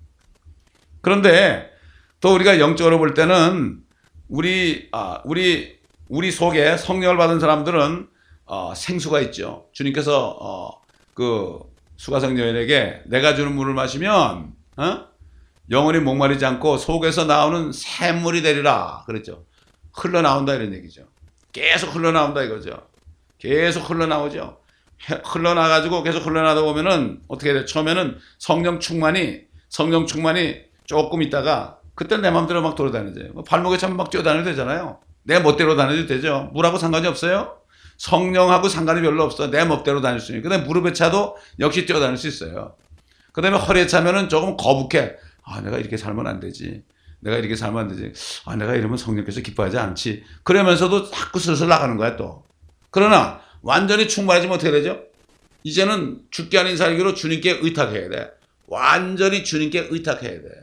그런데 또 우리가 영적으로 볼 때는 우리 아, 우리 우리 속에 성령을 받은 사람들은 어, 생수가 있죠. 주님께서 어, 그 수가성 여인에게 내가 주는 물을 마시면 어? 영원히 목마르지 않고 속에서 나오는 샘물이 되리라 그랬죠. 흘러나온다 이런 얘기죠. 계속 흘러나온다 이거죠. 계속 흘러나오죠. 흘러나가지고 계속 흘러나다 보면은 어떻게 돼요? 처음에는 성령 충만이 성령 충만이 조금 있다가 그때 내 마음대로 막 돌아다니지. 발목에 차면 막 뛰어다녀도 되잖아요. 내 멋대로 다녀도 되죠. 물하고 상관이 없어요. 성령하고 상관이 별로 없어. 내 멋대로 다닐 수 있는. 그 다음에 무릎에 차도 역시 뛰어다닐 수 있어요. 그 다음에 허리에 차면은 조금 거북해. 아, 내가 이렇게 살면 안 되지. 내가 이렇게 살면 안 되지. 아, 내가 이러면 성령께서 기뻐하지 않지. 그러면서도 자꾸 슬슬 나가는 거야, 또. 그러나 완전히 충만해지면 어떻게 되죠? 이제는 죽게 아닌 살기로 주님께 의탁해야 돼. 완전히 주님께 의탁해야 돼.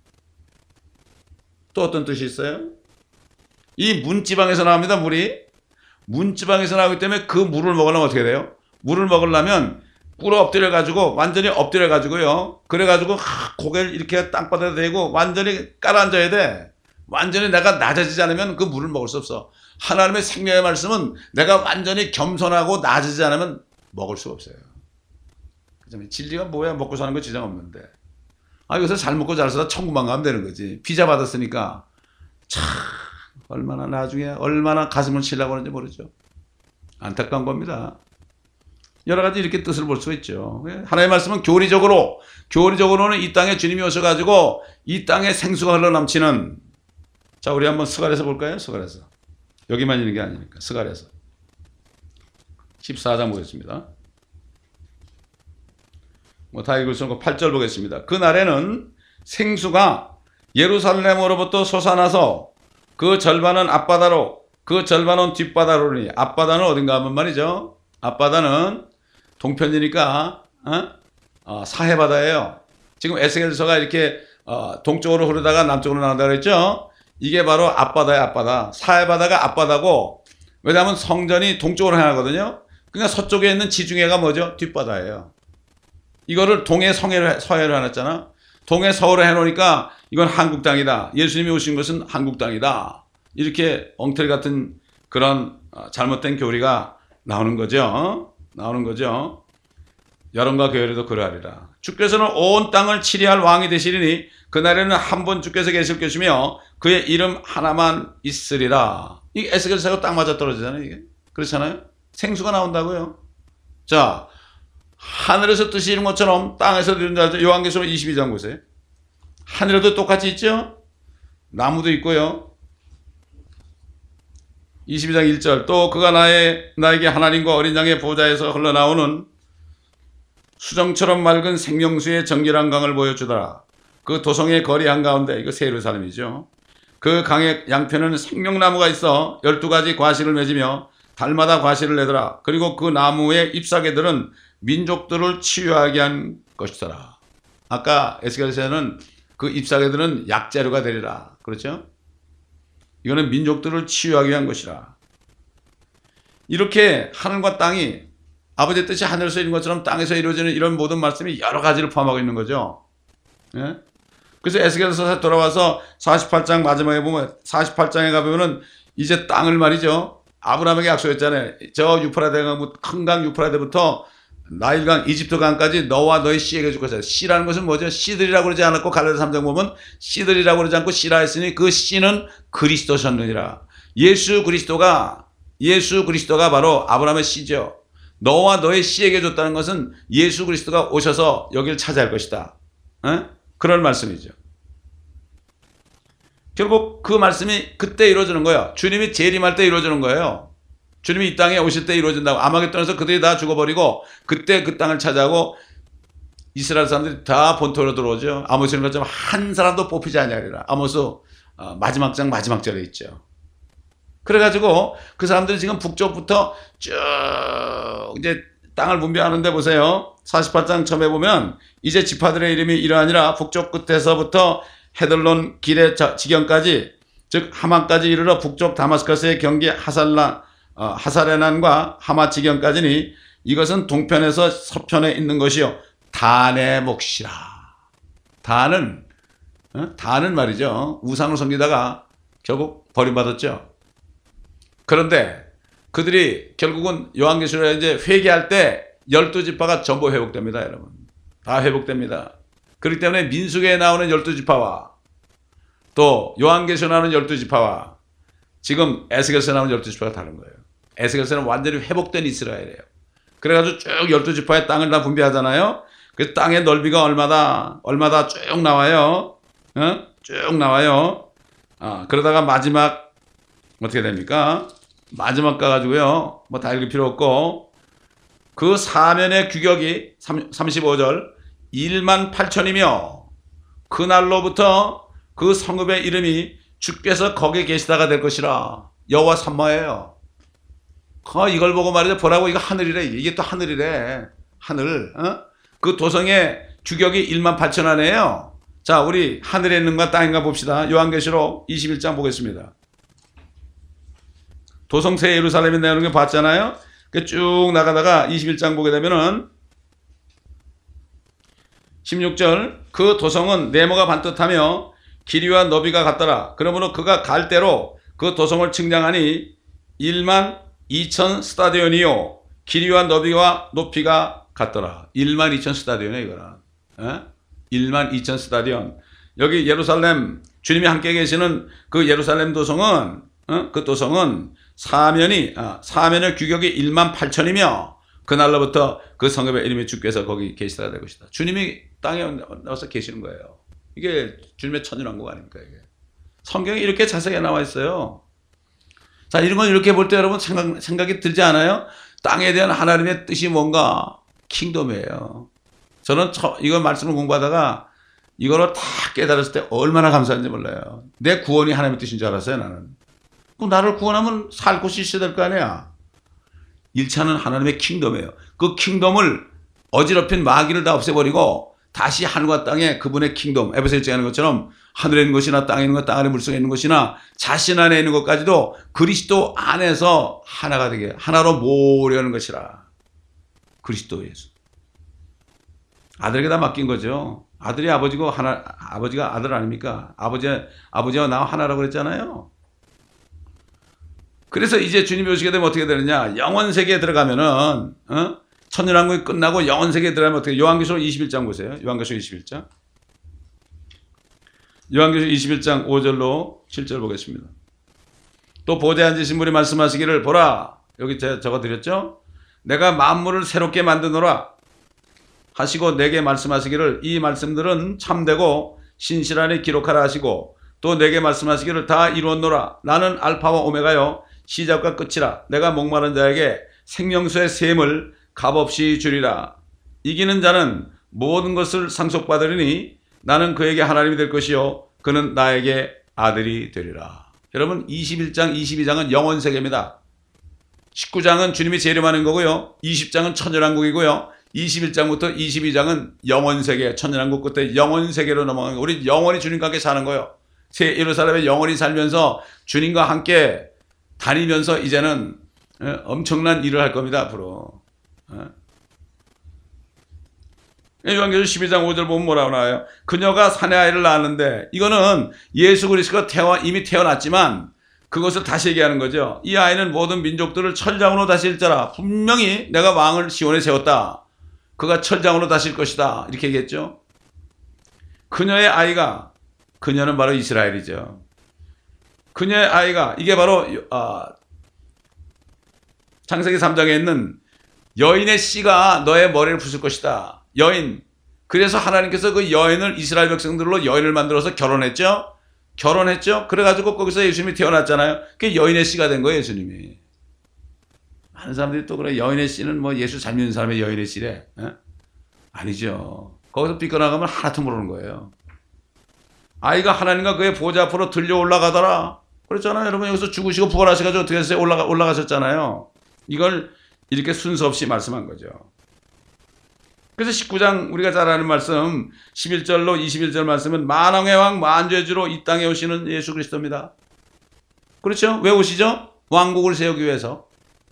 또 어떤 뜻이 있어요? 이 문지방에서 나옵니다, 물이. 문지방에서 나오기 때문에 그 물을 먹으려면 어떻게 돼요? 물을 먹으려면 꿇어 엎드려 가지고 완전히 엎드려 가지고요. 그래 가지고 고개를 이렇게 땅바닥에 대고 완전히 깔아앉아야 돼. 완전히 내가 낮아지지 않으면 그 물을 먹을 수 없어. 하나님의 생명의 말씀은 내가 완전히 겸손하고 낮아지지 않으면 먹을 수가 없어요. 진리가 뭐야? 먹고 사는 거 지장 없는데. 아, 여기서 잘 먹고 잘 살아 천국만 가면 되는 거지. 비자 받았으니까. 참 얼마나 나중에 얼마나 가슴을 치려고 하는지 모르죠. 안타까운 겁니다. 여러 가지 이렇게 뜻을 볼 수가 있죠. 하나님의 말씀은 교리적으로, 교리적으로는 이 땅에 주님이 오셔가지고 이 땅에 생수가 흘러넘치는. 자, 우리 한번 스가랴서 볼까요? 스가랴서. 여기만 있는 게 아니니까. 스가랴서 십사 장 보겠습니다. 뭐 다 읽을 수 없고 팔 절 보겠습니다. 그날에는 생수가 예루살렘으로부터 솟아나서 그 절반은 앞바다로 그 절반은 뒷바다로니. 앞바다는 어딘가 하면 말이죠. 앞바다는 동편이니까 어? 어, 사해바다예요. 지금 에스겔서가 이렇게 어, 동쪽으로 흐르다가 남쪽으로 나간다고 그랬죠. 이게 바로 앞바다의 앞바다. 사해바다가 앞바다고, 왜냐하면 성전이 동쪽으로 향하거든요. 그러니까 서쪽에 있는 지중해가 뭐죠? 뒷바다예요. 이거를 동해 성해로, 서해로 해놨잖아. 동해 서울로 해놓으니까 이건 한국 땅이다. 예수님이 오신 것은 한국 땅이다. 이렇게 엉터리 같은 그런 잘못된 교리가 나오는 거죠. 나오는 거죠. 여론과 게으르도 그러하리라. 주께서는 온 땅을 치리할 왕이 되시리니 그날에는 한 분 주께서 계실 것이며 그의 이름 하나만 있으리라. 이게 에스겔서가 딱 맞아 떨어지잖아요. 이게 그렇잖아요. 생수가 나온다고요. 자, 하늘에서 뜻이 이룬 것처럼 땅에서 이룬 자. 요한계시록 이십이 장 보세요. 하늘에도 똑같이 있죠. 나무도 있고요. 이십이 장 일 절. 또 그가 나의, 나에게 하나님과 어린 양의 보좌에서 흘러나오는 수정처럼 맑은 생명수의 정결한 강을 보여주더라. 그 도성의 거리 한가운데, 이거 새 예루살렘이죠. 그 강의 양편에는 생명나무가 있어 열두 가지 과실을 맺으며 달마다 과실을 내더라. 그리고 그 나무의 잎사귀들은 민족들을 치유하게 한 것이더라. 아까 에스겔서에는 그 잎사귀들은 약재료가 되리라. 그렇죠? 이거는 민족들을 치유하기 위한 것이라. 이렇게 하늘과 땅이 아버지의 뜻이 하늘에서 이룬 것처럼 땅에서 이루어지는 이런 모든 말씀이 여러 가지를 포함하고 있는 거죠. 예? 그래서 에스겔서 돌아와서 사십팔 장 마지막에 보면, 사십팔 장에 가보면은 이제 땅을 말이죠. 아브라함에게 약속했잖아요. 저 유프라데강, 큰 강 유프라데부터 나일강, 이집트강까지 너와 너의 씨에게 줄 것이다. 씨라는 것은 뭐죠? 씨들이라고 그러지 않았고, 갈라디아 삼 장 보면 씨들이라고 그러지 않고 씨라 했으니 그 씨는 그리스도셨느니라. 예수 그리스도가, 예수 그리스도가 바로 아브라함의 씨죠. 너와 너의 씨에게 줬다는 것은 예수 그리스도가 오셔서 여기를 차지할 것이다. 에? 그런 말씀이죠. 결국 그 말씀이 그때 이루어지는 거예요. 주님이 재림할 때 이루어지는 거예요. 주님이 이 땅에 오실 때 이루어진다고. 아마겟돈에서 그들이 다 죽어버리고 그때 그 땅을 차지하고 이스라엘 사람들이 다 본토로 들어오죠. 아모스는 것처럼 한 사람도 뽑히지 아니하리라. 아모스 마지막 장 마지막 절에 있죠. 그래가지고 그 사람들이 지금 북쪽부터 쭉 이제 땅을 분배하는데 보세요. 사십팔 장 처음에 보면 이제 지파들의 이름이 이러하니라. 북쪽 끝에서부터 헤들론 길의 지경까지, 즉 하만까지 이르러 북쪽 다마스커스의 경계 하살란, 어, 하사레난과 하마 지경까지니 이것은 동편에서 서편에 있는 것이요 단의 몫이라. 단은 어? 단은 말이죠. 우상을 섬기다가 결국 버림받았죠. 그런데 그들이 결국은 요한계시록에 이제 회개할 때 열두 지파가 전부 회복됩니다, 여러분. 다 회복됩니다. 그렇기 때문에 민수기에 나오는 열두 지파와 또 요한계시록에 나오는 열두 지파와 지금 에스겔서에 나오는 열두 지파가 다른 거예요. 에스겔서는 완전히 회복된 이스라엘이에요. 그래가지고 쭉 열두 지파의 땅을 다 분배하잖아요. 그 땅의 넓이가 얼마다, 얼마다 쭉 나와요. 어? 쭉 나와요. 아, 그러다가 마지막 어떻게 됩니까? 마지막 가가지고요. 뭐 다 읽을 필요 없고 그 사면의 규격이 삼십오 절 일만 팔천이며 그날로부터 그 성읍의 이름이 주께서 거기에 계시다가 될 것이라. 여호와 삼마예요. 어, 이걸 보고 말이죠. 보라고 이거 하늘이래. 이게 또 하늘이래. 하늘. 어? 그 도성의 규격이 일만 팔천 안이에요. 자, 우리 하늘에 있는가 땅인가 봅시다. 요한계시록 이십일 장 보겠습니다. 도성 새 예루살렘이 나오는 게 봤잖아요. 쭉 나가다가 이십일 장 보게 되면은 십육 절 그 도성은 네모가 반듯하며 길이와 너비가 같더라. 그러므로 그가 갈 대로 그 도성을 측량하니 일만 이천 스타디온이요 길이와 너비와 높이가 같더라. 일만 이천 스타디온이야 이거는. 에? 일만 이천 스타디온. 여기 예루살렘 주님이 함께 계시는 그 예루살렘 도성은 어? 그 도성은 사면이 아, 사면의 규격이 일만 팔천이며 그날로부터 그 성읍의 이름이 주께서 거기 계시다 될 것이다. 주님이 땅에 나와서 계시는 거예요. 이게 주님의 천연왕국 아닙니까 이게. 성경에 이렇게 자세하게 나와 있어요. 자, 이런 건 이렇게 볼 때 여러분 생각, 생각이 들지 않아요? 땅에 대한 하나님의 뜻이 뭔가 킹덤이에요. 저는 처, 이거 말씀을 공부하다가 이거를 다 깨달았을 때 얼마나 감사한지 몰라요. 내 구원이 하나님의 뜻인 줄 알았어요 나는. 나를 구원하면 살 곳이 있어야 될 거 아니야. 일 차는 하나님의 킹덤이에요. 그 킹덤을 어지럽힌 마귀를 다 없애버리고 다시 하늘과 땅에 그분의 킹덤, 에베소 일 장에 있는 것처럼 하늘에 있는 것이나 땅에 있는 것, 땅 아래 물속에 있는 것이나 자신 안에 있는 것까지도 그리스도 안에서 하나가 되게 하나로 모으려는 것이라. 그리스도 예수. 아들에게 다 맡긴 거죠. 아들이 아버지고 하나, 아버지가 아들 아닙니까? 아버지, 아버지와 나와 하나라고 그랬잖아요. 그래서 이제 주님이 오시게 되면 어떻게 되느냐? 영원 세계에 들어가면은 어? 천년왕국이 끝나고 영원 세계에 들어가면 어떻게? 요한계시록 이십일 장 보세요. 요한계시록 이십일 장. 요한계시록 이십일 장 오 절로 칠 절 보겠습니다. 또 보좌에 앉으신 분이 말씀하시기를 보라. 여기 제가 적어드렸죠? 내가 만물을 새롭게 만드노라 하시고 내게 말씀하시기를 이 말씀들은 참되고 신실하니 기록하라 하시고 또 내게 말씀하시기를 다 이루었노라. 나는 알파와 오메가요 시작과 끝이라. 내가 목마른 자에게 생명수의 샘을 값없이 주리라. 이기는 자는 모든 것을 상속받으리니 나는 그에게 하나님이 될 것이요 그는 나에게 아들이 되리라. 여러분 이십일 장 이십이 장은 영원세계입니다. 십구 장은 주님이 재림하는 거고요. 이십 장은 천년왕국이고요. 이십일 장부터 이십이 장은 영원세계, 천년왕국 끝에 영원세계로 넘어가는 거예요. 우리 영원히 주님과 함께 사는 거예요. 새 예루살렘에 영원히 살면서 주님과 함께 다니면서 이제는 엄청난 일을 할 겁니다. 앞으로. 요한계시록 십이 장 오 절 보면 뭐라고 나와요? 그녀가 사내 아이를 낳았는데 이거는 예수 그리스도가 태어, 이미 태어났지만 그것을 다시 얘기하는 거죠. 이 아이는 모든 민족들을 철장으로 다스릴 자라. 분명히 내가 왕을 시온에 세웠다. 그가 철장으로 다스릴 것이다. 이렇게 얘기했죠. 그녀의 아이가, 그녀는 바로 이스라엘이죠. 그녀의 아이가, 이게 바로 아, 창세기 삼 장에 있는 여인의 씨가 너의 머리를 부술 것이다. 여인. 그래서 하나님께서 그 여인을 이스라엘 백성들로 여인을 만들어서 결혼했죠. 결혼했죠. 그래가지고 거기서 예수님이 태어났잖아요. 그게 여인의 씨가 된 거예요. 예수님이. 많은 사람들이 또 그래. 여인의 씨는 뭐 예수 잘 믿는 사람의 여인의 씨래. 에? 아니죠. 거기서 삐껴나가면 하나도 모르는 거예요. 아이가 하나님과 그의 보좌 앞으로 들려 올라가더라. 그랬잖아요. 여러분 여기서 죽으시고 부활하셔가지고 어떻게 했어요? 올라가, 올라가셨잖아요. 이걸 이렇게 순서 없이 말씀한 거죠. 그래서 십구 장 우리가 잘 아는 말씀 십일 절로 이십일 절 말씀은 만왕의 왕 만주의 주로 이 땅에 오시는 예수 그리스도입니다. 그렇죠? 왜 오시죠? 왕국을 세우기 위해서.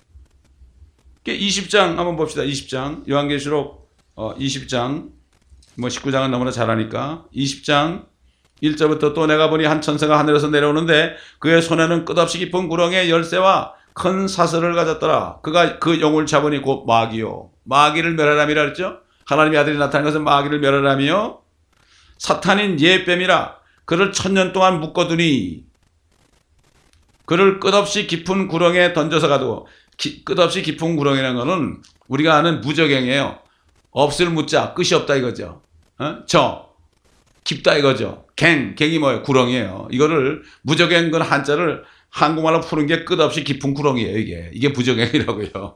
이십 장 한번 봅시다. 이십 장 요한계시록 어, 이십 장 뭐 십구 장은 너무나 잘 아니까 이십 장 일 절부터 또 내가 보니 한 천사가 하늘에서 내려오는데 그의 손에는 끝없이 깊은 구렁의 열쇠와 큰 사슬을 가졌더라. 그가 그 영을 잡으니 곧 마귀요. 마귀를 멸하람이라 그랬죠. 하나님의 아들이 나타난 것은 마귀를 멸하람이요. 사탄인 예뱀이라 그를 천년 동안 묶어두니 그를 끝없이 깊은 구렁에 던져서 가두고 기, 끝없이 깊은 구렁이라는 것은 우리가 아는 무적행이에요. 없을 무자 끝이 없다 이거죠. 어? 저 깊다 이거죠. 갱, 갱이 뭐예요? 구렁이에요. 이거를 무적갱 그 한자를 한국말로 푸는 게 끝없이 깊은 구렁이에요. 이게 이게 부적갱이라고요.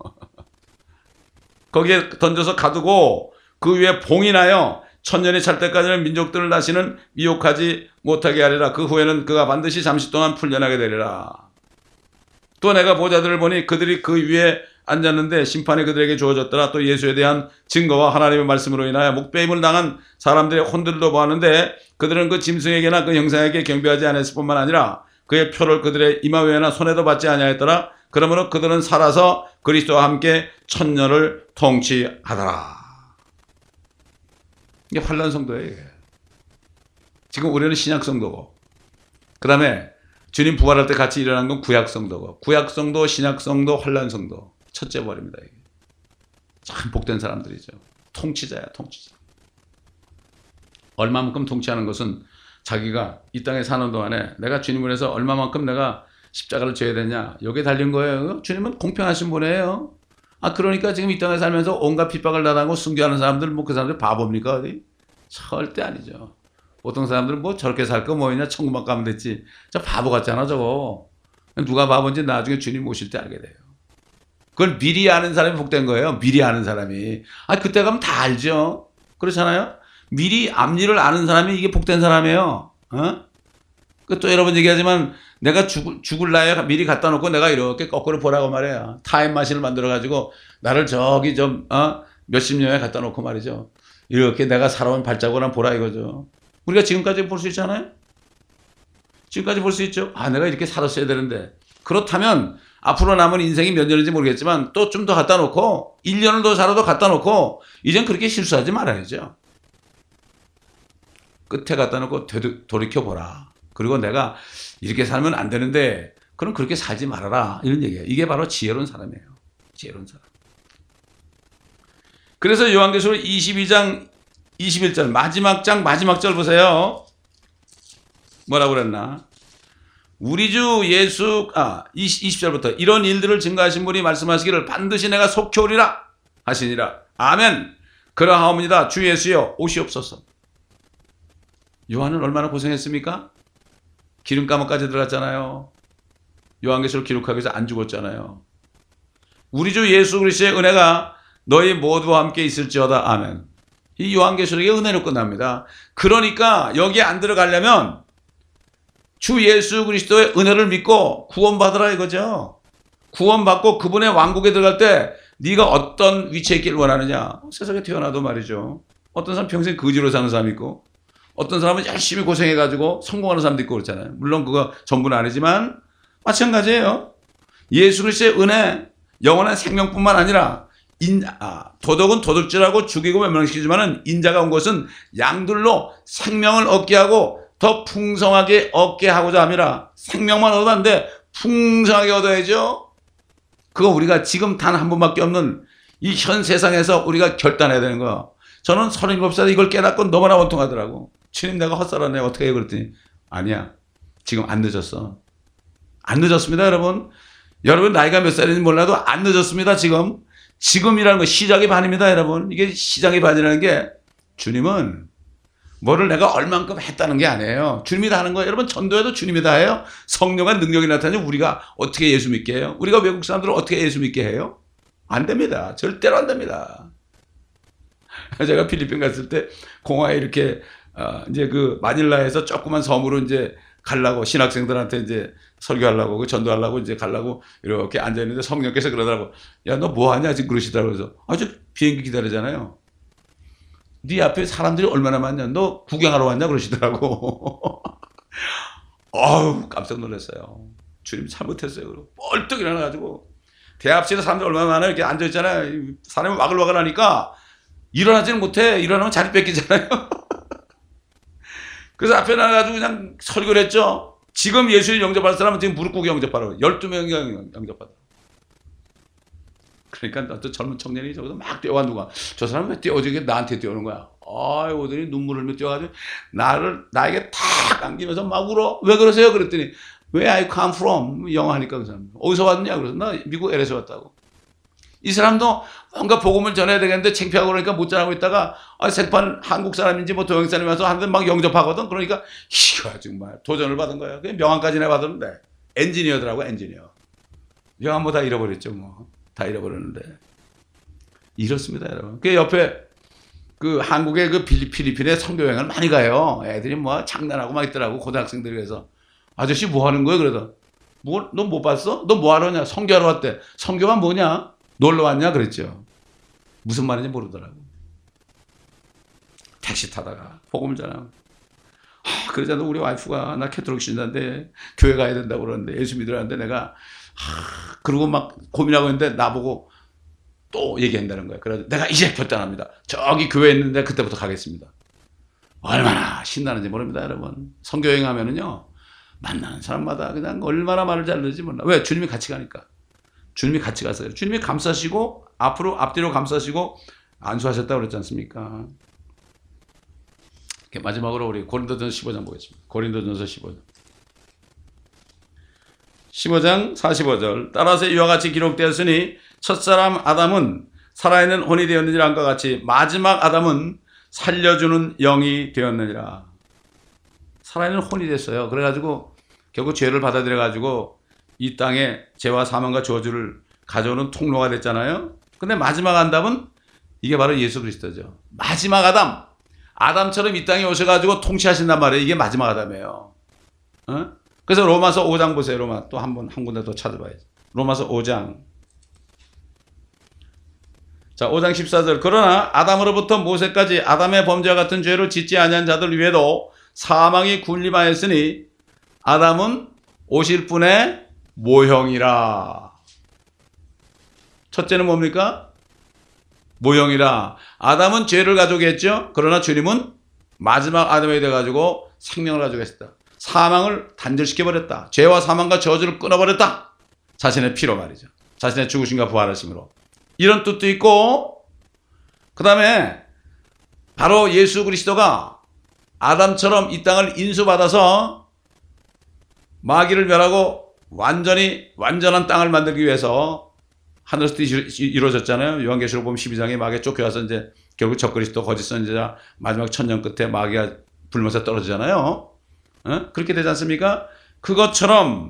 거기에 던져서 가두고 그 위에 봉이 나요. 천년이 찰 때까지는 민족들을 다시는 미혹하지 못하게 하리라. 그 후에는 그가 반드시 잠시 동안 풀려나게 되리라. 또 내가 보자들을 보니 그들이 그 위에 앉았는데 심판이 그들에게 주어졌더라. 또 예수에 대한 증거와 하나님의 말씀으로 인하여 목배임을 당한 사람들의 혼들도 보았는데 그들은 그 짐승에게나 그 형상에게 경배하지 않았을 뿐만 아니라 그의 표를 그들의 이마위에나 손에도 받지 아니하였더라. 그러므로 그들은 살아서 그리스도와 함께 천년을 통치하더라. 이게 환란 성도예요. 이게. 지금 우리는 신약 성도고, 그 다음에 주님 부활할 때 같이 일어난 건 구약 성도고, 구약 성도, 신약 성도, 환란 성도. 첫째 벌입니다. 이게. 참 복된 사람들이죠. 통치자야, 통치자. 얼마만큼 통치하는 것은 자기가 이 땅에 사는 동안에 내가 주님을 위해서 얼마만큼 내가 십자가를 져야 되냐. 여기에 달린 거예요. 주님은 공평하신 분이에요. 아, 그러니까 지금 이 땅에 살면서 온갖 핍박을 당하고 순교하는 사람들, 뭐 그 사람들 바보입니까? 어디? 절대 아니죠. 보통 사람들은 뭐 저렇게 살 거 뭐냐? 천국만 가면 됐지. 저 바보 같잖아, 저거. 누가 바보인지 나중에 주님 오실 때 알게 돼요. 그걸 미리 아는 사람이 복된 거예요. 미리 아는 사람이. 아, 그때 가면 다 알죠. 그렇잖아요? 미리 앞일을 아는 사람이 이게 복된 사람이에요. 어? 또 여러 번 얘기하지만 내가 죽을, 죽을 나이에 미리 갖다 놓고 내가 이렇게 거꾸로 보라고 말해요. 타임마신을 만들어가지고 나를 저기 좀, 어? 몇십 년에 갖다 놓고 말이죠. 이렇게 내가 살아온 발자국을 한번 보라 이거죠. 우리가 지금까지 볼 수 있잖아요? 지금까지 볼 수 있죠? 아, 내가 이렇게 살았어야 되는데. 그렇다면 앞으로 남은 인생이 몇 년인지 모르겠지만 또 좀 더 갖다 놓고 일 년을 더 살아도 갖다 놓고 이젠 그렇게 실수하지 말아야죠. 끝에 갖다 놓고 돌이켜보라. 그리고 내가 이렇게 살면 안 되는데 그럼 그렇게 살지 말아라. 이런 얘기예요. 이게 바로 지혜로운 사람이에요. 지혜로운 사람. 그래서 요한계시록 이십이 장 이십일 절 마지막 장 마지막 절 보세요. 뭐라고 그랬나? 우리 주 예수 아 이십 절부터 이런 일들을 증거하신 분이 말씀하시기를 반드시 내가 속히 오리라 하시니라. 아멘. 그러하옵니다. 주 예수여 오시옵소서. 요한은 얼마나 고생했습니까? 기름 감옥까지 들어갔잖아요. 요한계시록 기록하기 위해서 안 죽었잖아요. 우리 주 예수 그리스도의 은혜가 너희 모두와 함께 있을지어다. 아멘. 이 요한계시록의 은혜로 끝납니다. 그러니까 여기에 안 들어가려면 주 예수 그리스도의 은혜를 믿고 구원받으라 이거죠. 구원받고 그분의 왕국에 들어갈 때 네가 어떤 위치에 있기를 원하느냐. 세상에 태어나도 말이죠. 어떤 사람 평생 거지로 사는 사람이 있고 어떤 사람은 열심히 고생해가지고 성공하는 사람도 있고 그렇잖아요. 물론 그거 전부는 아니지만 마찬가지예요. 예수 그리스도의 은혜, 영원한 생명뿐만 아니라 인, 아, 도덕은 도둑질하고 죽이고 멸망시키지만 인자가 온 것은 양들로 생명을 얻게 하고 더 풍성하게 얻게 하고자 함이라. 생명만 얻어도 안 돼. 풍성하게 얻어야죠. 그거 우리가 지금 단 한 번밖에 없는 이 현 세상에서 우리가 결단해야 되는 거야. 저는 서른일곱 살에 이걸 깨닫고 너무나 원통하더라고. 주님 내가 헛살았네 어떻게 해 그랬더니 아니야. 지금 안 늦었어. 안 늦었습니다 여러분. 여러분 나이가 몇 살인지 몰라도 안 늦었습니다 지금. 지금이라는 거 시작이 반입니다 여러분. 이게 시작이 반이라는 게 주님은 뭐를 내가 얼만큼 했다는 게 아니에요. 주님이 다 하는 거예요. 여러분 전도해도 주님이 다 해요. 성령의 능력이 나타나니 우리가 어떻게 예수 믿게 해요? 우리가 외국 사람들은 어떻게 예수 믿게 해요? 안 됩니다. 절대로 안 됩니다. 제가 필리핀 갔을 때 공화에 이렇게 어 이제 그 마닐라에서 조그만 섬으로 이제 가려고 신학생들한테 이제 설교하려고 그 전도하려고 이제 가려고 이렇게 앉아 있는데 성령께서 그러더라고. 야, 너 뭐 하냐 지금 그러시더라고. 그래서 아주 비행기 기다리잖아요. 네 앞에 사람들이 얼마나 많냐. 너 구경하러 왔냐 그러시더라고. 어우 깜짝 놀랐어요. 주님 잘못했어요. 그리고 뻘떡 일어나가지고 대합실에 사람들 얼마나 많아 이렇게 앉아 있잖아요. 사람이 와글와글 하니까 일어나지는 못해. 일어나면 자리 뺏기잖아요. 그래서 앞에 나가가지고 그냥 설교를 했죠. 지금 예수를 영접할 사람은 지금 무릎 꿇고 영접하라고. 열두 명이 영접하다. 그러니까 또 젊은 청년이 저기서 막 뛰어와 누가. 저 사람은 왜 뛰어오지? 나한테 뛰어오는 거야. 아이고, 오더니 눈물을 흘며 뛰어가지고 나를, 나에게 탁 안기면서 막 울어. 왜 그러세요? 그랬더니 Where I come from? 영어 하니까 그 사람. 어디서 왔냐? 그래서 나 미국 엘에이에서 왔다고. 이 사람도 뭔가 복음을 전해야 되겠는데 창피하고 그러니까 못 전하고 있다가 아, 생판 한국 사람인지 뭐 동양 사람이 와서 하는데 막 영접하거든. 그러니까 이거 정말 도전을 받은 거야. 그냥 명함까지나 받았는데 엔지니어더라고 엔지니어. 명함 뭐 다 잃어버렸죠 뭐. 다 잃어버렸는데 이렇습니다 여러분. 그 옆에 그 한국의 그 필리핀에 선교 여행을 많이 가요. 애들이 뭐 장난하고 막 있더라고 고등학생들이. 그래서 아저씨 뭐 하는 거야? 그래서 뭐, 너 못 봤어? 너 뭐 하러 왔냐? 선교하러 왔대. 선교가 뭐냐? 놀러 왔냐? 그랬죠. 무슨 말인지 모르더라고. 택시 타다가 복음을 전하고. 아, 그러잖아. 우리 와이프가 나 캐톨릭 신자인데 교회 가야 된다고 그러는데 예수 믿으라는데 내가 아, 그러고 막 고민하고 있는데 나보고 또 얘기한다는 거야. 그래서 내가 이제 결단합니다. 저기 교회 있는데 그때부터 가겠습니다. 얼마나 신나는지 모릅니다, 여러분. 선교 여행 하면은요. 만나는 사람마다 그냥 얼마나 말을 잘 듣지 몰라. 왜? 주님이 같이 가니까. 주님이 같이 갔어요. 주님이 감싸시고 앞으로 앞뒤로 감싸시고 안수하셨다고 그랬지 않습니까? 마지막으로 우리 고린도전서 십오 장 보겠습니다. 고린도전서 십오 장. 십오 장 사십오 절. 따라서 이와 같이 기록되었으니 첫사람 아담은 살아있는 혼이 되었느니라 한것 같이 마지막 아담은 살려주는 영이 되었느니라. 살아있는 혼이 됐어요. 그래가지고 결국 죄를 받아들여가지고 이 땅에 죄와 사망과 저주를 가져오는 통로가 됐잖아요. 근데 마지막 아담은 이게 바로 예수 그리스도죠. 마지막 아담. 아담처럼 이 땅에 오셔가지고 통치하신단 말이에요. 이게 마지막 아담이에요. 어? 그래서 로마서 오 장 보세요. 로마 또 한 번 한 군데 더 찾아봐야지. 로마서 오 장. 자, 오 장 십사 절. 그러나 아담으로부터 모세까지 아담의 범죄와 같은 죄를 짓지 아니한 자들 위에도 사망이 군림하였으니 아담은 오실 분의 모형이라. 첫째는 뭡니까? 모형이라. 아담은 죄를 가져오겠죠. 그러나 주님은 마지막 아담이 돼가지고 생명을 가져오겠다. 사망을 단절시켜버렸다. 죄와 사망과 저주를 끊어버렸다. 자신의 피로 말이죠. 자신의 죽으심과 부활하심으로. 이런 뜻도 있고, 그 다음에 바로 예수 그리스도가 아담처럼 이 땅을 인수받아서 마귀를 멸하고 완전히 완전한 땅을 만들기 위해서 하늘에서 이루어졌잖아요. 요한계시록 보면 십이 장에 마귀가 쫓겨와서 이제 결국 적그리스도 거짓 선지자 마지막 천년 끝에 마귀가 불면서 떨어지잖아요. 어? 그렇게 되지 않습니까? 그것처럼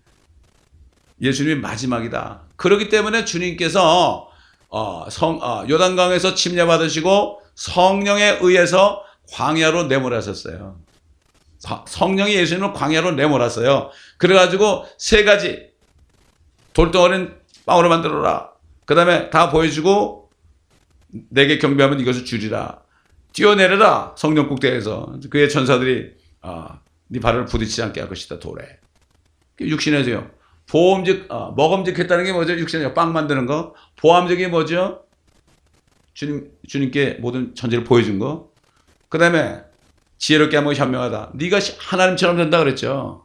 예수님이 마지막이다. 그렇기 때문에 주님께서 어, 성, 어, 요단강에서 침례받으시고 성령에 의해서 광야로 내몰았었어요. 성령이 예수님을 광야로 내몰았어요. 그래가지고 세 가지 돌덩어리는 빵으로 만들어라. 그 다음에 다 보여주고 내게 경배하면 이것을 주리라. 뛰어내려라. 성령 국대에서 그의 천사들이 어, 네 발을 부딪히지 않게 할 것이다. 돌에. 육신에서요. 보험직, 어, 먹음직했다는 게 뭐죠? 육신에서 빵 만드는 거. 보암직이 뭐죠? 주님, 주님께 모든 천지를 보여준 거. 그 다음에 지혜롭게 하면 현명하다. 네가 하나님처럼 된다 그랬죠.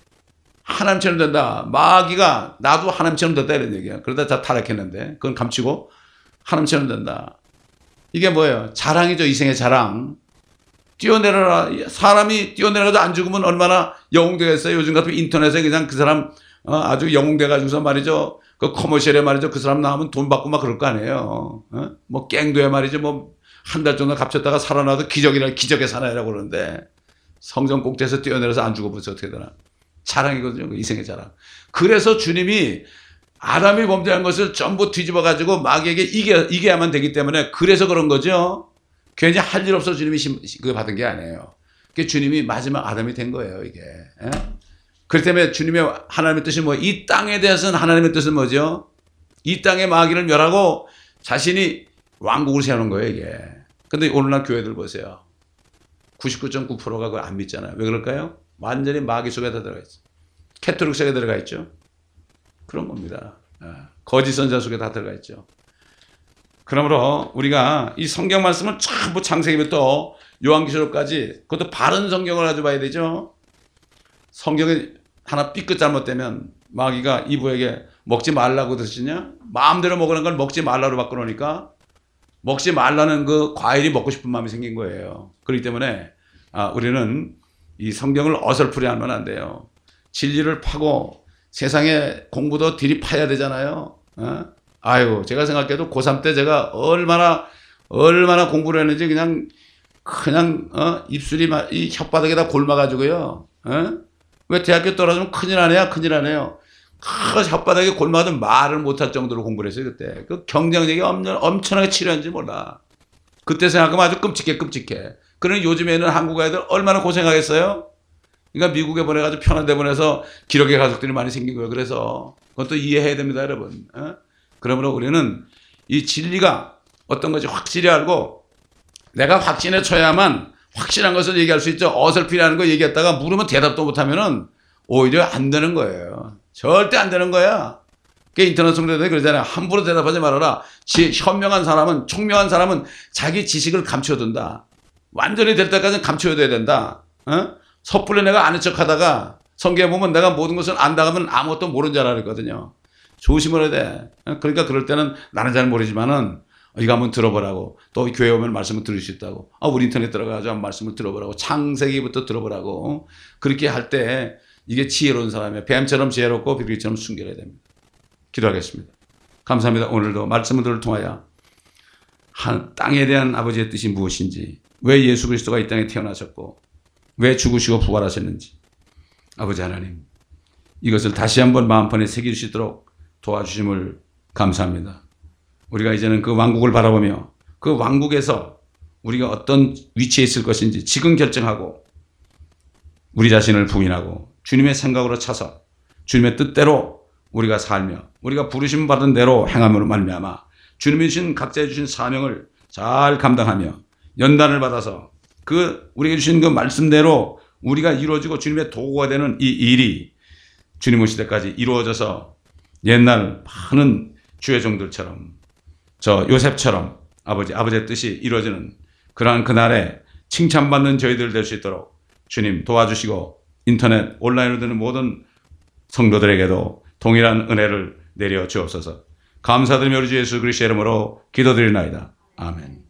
하나님처럼 된다. 마귀가 나도 하나님처럼 된다 이런 얘기야. 그러다 다 타락했는데 그건 감추고 하나님처럼 된다. 이게 뭐예요? 자랑이죠. 이생의 자랑. 뛰어내려라. 사람이 뛰어내려가지고 안 죽으면 얼마나 영웅되겠어요. 요즘 같으면 인터넷에 그냥 그 사람 어, 아주 영웅돼가지고서 말이죠. 그 커머셜에 말이죠. 그 사람 나오면 돈 받고 막 그럴 거 아니에요. 어? 뭐 갱도에 말이죠. 뭐 한 달 정도 갇혔다가 살아나도 기적이라 기적의 사나이라고 그러는데 성전 꼭대에서 뛰어내려서 안 죽어보세요. 어떻게 되나. 자랑이거든요. 이생의 자랑. 그래서 주님이 아담이 범죄한 것을 전부 뒤집어가지고 마귀에게 이겨, 이겨야만 되기 때문에 그래서 그런 거죠. 괜히 할 일 없어 주님이 그 받은 게 아니에요. 그 주님이 마지막 아담이 된 거예요. 이게. 에? 그렇기 때문에 주님의 하나님의 뜻이 뭐 이 땅에 대해서는 하나님의 뜻은 뭐죠? 이 땅의 마귀를 멸하고 자신이 왕국을 세우는 거예요. 이게. 근데 오늘날 교회들 보세요. 구십구 점 구 퍼센트가 그걸 안 믿잖아요. 왜 그럴까요? 완전히 마귀 속에 다 들어가 있어요. 캐톨릭 속에 들어가 있죠. 그런 겁니다. 거짓 선자 속에 다 들어가 있죠. 그러므로 우리가 이 성경 말씀을 전부 창세기부터 요한계시록까지 그것도 바른 성경을 가지고 봐야 되죠. 성경이 하나 삐끗 잘못되면 마귀가 이브에게 먹지 말라고 드시냐? 마음대로 먹으는 걸 먹지 말라로 바꿔놓으니까 먹지 말라는 그 과일이 먹고 싶은 마음이 생긴 거예요. 그렇기 때문에 아, 우리는 이 성경을 어설프게 하면 안 돼요. 진리를 파고 세상에 공부도 들이파야 되잖아요. 어? 아이고, 제가 생각해도 고삼 때 제가 얼마나, 얼마나 공부를 했는지 그냥, 그냥, 어, 입술이 막, 이 혓바닥에다 골마가지고요. 어? 왜 대학교 떨어지면 큰일 나네요, 큰일 나네요. 그 혓바닥에 골마도 말을 못할 정도로 공부를 했어요, 그때. 그 경쟁력이 엄청, 엄청나게 치열한지 몰라. 그때 생각하면 아주 끔찍해, 끔찍해. 그러니 요즘에는 한국 애들 얼마나 고생하겠어요? 그러니까 미국에 보내가지고 편한 데 보내서 기록의 가족들이 많이 생긴 거예요. 그래서 그것도 이해해야 됩니다, 여러분. 어? 그러므로 우리는 이 진리가 어떤 것이 확실히 알고 내가 확신에 처해야만 확실한 것을 얘기할 수 있죠. 어설피라는 거 얘기했다가 물으면 대답도 못하면은 오히려 안 되는 거예요. 절대 안 되는 거야. 그 인터넷 성도들이 그러잖아요. 함부로 대답하지 말아라. 지, 현명한 사람은, 총명한 사람은 자기 지식을 감춰둔다. 완전히 될 때까지는 감춰둬야 된다. 어? 섣불리 내가 아는 척 하다가 성경에 보면 내가 모든 것을 안다 하면 아무것도 모르는 줄 알았거든요. 조심을 해야 돼. 그러니까 그럴 때는 나는 잘 모르지만은 이거 한번 들어보라고. 또 교회 오면 말씀을 들을 수 있다고. 아, 우리 인터넷 들어가서 한번 말씀을 들어보라고. 창세기부터 들어보라고. 그렇게 할 때 이게 지혜로운 사람이에요. 뱀처럼 지혜롭고 비둘기처럼 순결해야 됩니다. 기도하겠습니다. 감사합니다. 오늘도 말씀을 통하여 한 땅에 대한 아버지의 뜻이 무엇인지, 왜 예수 그리스도가 이 땅에 태어나셨고 왜 죽으시고 부활하셨는지, 아버지 하나님 이것을 다시 한번 마음판에 새길 수 있도록 도와주심을 감사합니다. 우리가 이제는 그 왕국을 바라보며 그 왕국에서 우리가 어떤 위치에 있을 것인지 지금 결정하고 우리 자신을 부인하고 주님의 생각으로 차서 주님의 뜻대로 우리가 살며 우리가 부르심 받은 대로 행함으로 말미암아 주님이 주신 각자에 주신 사명을 잘 감당하며 연단을 받아서 그 우리에게 주신 그 말씀대로 우리가 이루어지고 주님의 도구가 되는 이 일이 주님 오실 때까지 이루어져서 옛날 많은 주의 종들처럼 저 요셉처럼 아버지, 아버지의 뜻이 이루어지는 그러한 그날에 칭찬받는 저희들 될 수 있도록 주님 도와주시고 인터넷 온라인으로 되는 모든 성도들에게도 동일한 은혜를 내려 주옵소서. 감사드리며 우리 주 예수 그리스도의 이름으로 기도드리나이다. 아멘.